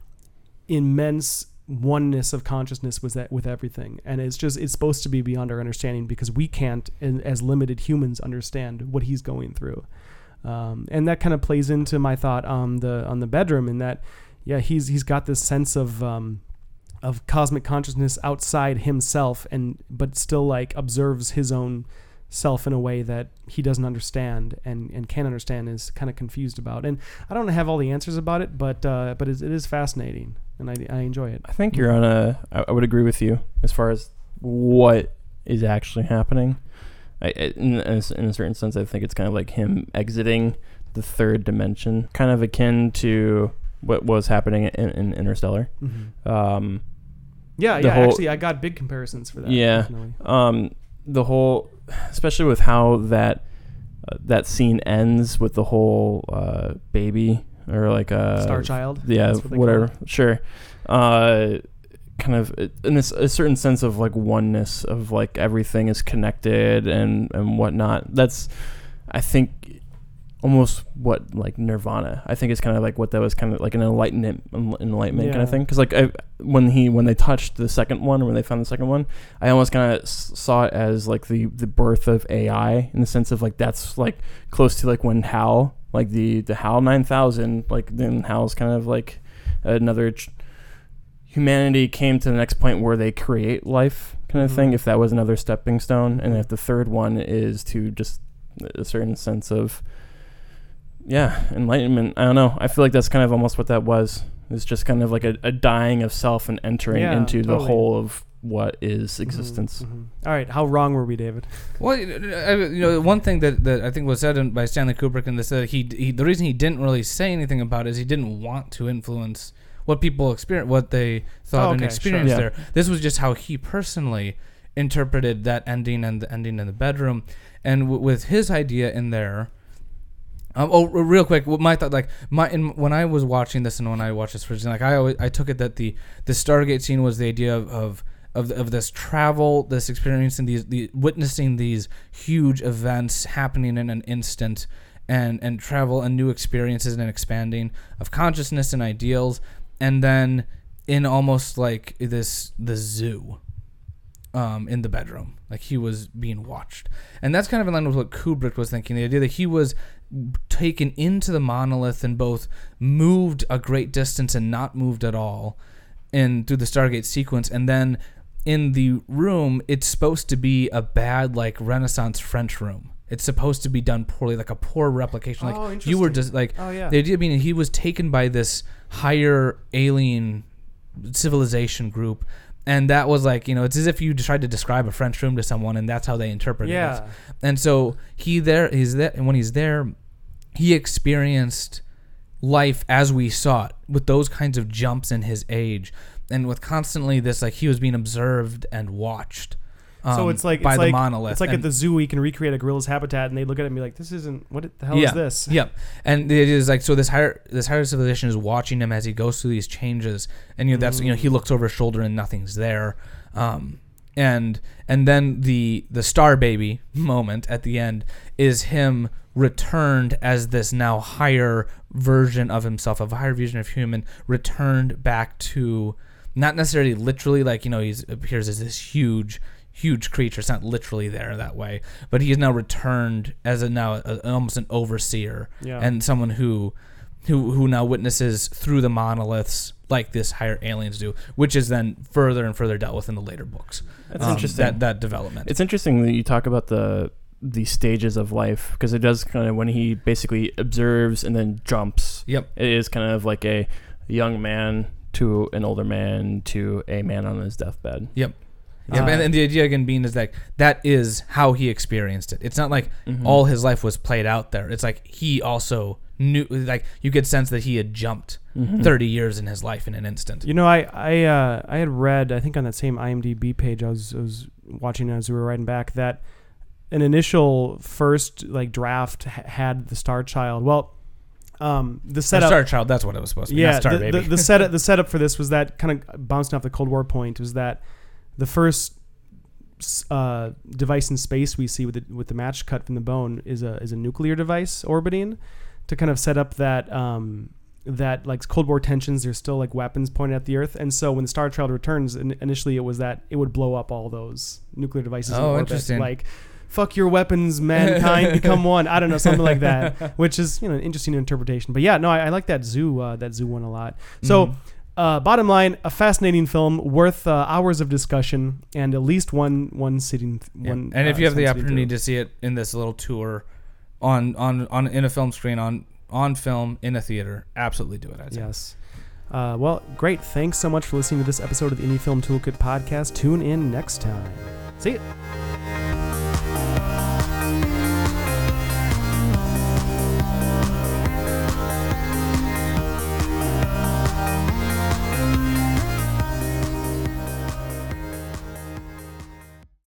immense oneness of consciousness with that with everything, and it's just it's supposed to be beyond our understanding, because we can't, in, as limited humans, understand what he's going through, um, and that kind of plays into my thought on the on the bedroom, in that yeah he's he's got this sense of um, of cosmic consciousness outside himself, and but still like observes his own self in a way that he doesn't understand and, and can't understand, is kind of confused about. And I don't have all the answers about it, but uh, but it, it is fascinating, and I, I enjoy it. I think you're on a. I I would agree with you as far as what is actually happening. I, I- in, in a s- in a certain sense, I think it's kind of like him exiting the third dimension, kind of akin to what was happening in, in Interstellar. Mm-hmm. Um, Yeah, the yeah. whole- Actually, I got big comparisons for that. Yeah. Definitely. um, the whole, especially with how that uh, that scene ends with the whole uh, baby or like a Star Child. yeah, That's what they whatever, call sure. Uh, kind of in this a certain sense of like oneness of like everything is connected and and whatnot. That's, I think, almost what like Nirvana. I think it's kind of like what that was, kind of like an enlightenment, enlightenment kind of Yeah. thing. Because like I, when he when they touched the second one, or when they found the second one, I almost kind of s- saw it as like the the birth of A I, in the sense of like that's like close to like when HAL, like the the HAL nine thousand, like then HAL's kind of like another. Ch- humanity came to the next point where they create life kind of Mhm. thing, if that was another stepping stone. And if the third one is to just a certain sense of yeah enlightenment, I don't know, I feel like that's kind of almost what that was. It's just kind of like a, a dying of self and entering Yeah, into the totally. whole of what is existence. Mhm, mhm. All right, how wrong were we, David? Well, you know, one thing that, that I think was said in, by Stanley Kubrick in this, that he, he the reason he didn't really say anything about it is he didn't want to influence what people experience, what they thought Oh, and okay, experienced sure. there. This was just how he personally interpreted that ending and the ending in the bedroom, and w- with his idea in there. Um, oh, r- real quick, what my thought, like my in, when I was watching this and when I watched this first, like I always I took it that the the Stargate scene was the idea of of of, of this travel, this experience, and these the witnessing these huge events happening in an instant, and and travel and new experiences and expanding of consciousness and ideals, and then in almost like this the zoo. Um, in the bedroom, like he was being watched, and that's kind of in line with what Kubrick was thinking. The idea that he was taken into the monolith and both moved a great distance and not moved at all, in through the Stargate sequence, and then in the room, it's supposed to be a bad like Renaissance French room. It's supposed to be done poorly, like a poor replication. Oh, Like you were interesting. just like Oh, yeah. the idea being he was taken by this higher alien civilization group. And that was like, you know, it's as if you tried to describe a French room to someone, and that's how they interpreted it. Yeah. And so he there, he's there, and when he's there, he experienced life as we saw it, with those kinds of jumps in his age, and with constantly this, like he was being observed and watched. Um, so it's like by it's the like, monolith. It's like and, at the zoo, we can recreate a gorilla's habitat, and they look at it and be like, "This isn't what the hell yeah, is this?" Yep. And it is like so. This higher this higher civilization is watching him as he goes through these changes, and you know that's mm. you know he looks over his shoulder and nothing's there. Um, and and then the the star baby moment at the end is him returned as this now higher version of himself, a higher version of human, returned back to not necessarily literally like you know he appears as this huge. huge creature. It's not literally there that way, but he is now returned as a now a, almost an overseer yeah. and someone who who who now witnesses through the monoliths like this higher aliens do, which is then further and further dealt with in the later books. That's um, interesting. That that development. It's interesting that you talk about the the stages of life, because it does kind of when he basically observes and then jumps. Yep. It is kind of like a young man to an older man to a man on his deathbed. Yep. Yeah, Uh, and, and the idea again being is like that is how he experienced it. It's not like mm-hmm. all his life was played out there. It's like he also knew, like you could sense that he had jumped mm-hmm. thirty years in his life in an instant. You know, I I uh, I had read, I think on that same I M D B page I was I was watching as we were riding back, that an initial first like draft ha- had the Star Child. Well, um, the setup. The Star Child. That's what it was supposed to be. Yeah, not Star the, Baby. the, the setup the setup for this was that kind of bouncing off the Cold War point was that. The first uh, device in space we see with the, with the match cut from the bone is a is a nuclear device orbiting to kind of set up that um, that like Cold War tensions. There's still like weapons pointed at the Earth, and so when the Star Child returns, in, initially it was that it would blow up all those nuclear devices. Oh, in orbit. interesting. Like, fuck your weapons, mankind, become one. I don't know, something like that, which is you know an interesting interpretation. But yeah, no, I, I like that zoo uh, that zoo one a lot. So. Mm-hmm. Uh, bottom line, a fascinating film worth uh, hours of discussion and at least one one sitting. Yeah. One, and if uh, you have the opportunity through. to see it in this little tour, on on on in a film screen on on film in a theater, absolutely do it. I'd say. Yes. Uh, well, great. Thanks so much for listening to this episode of the Indie Film Toolkit podcast. Tune in next time. See ya.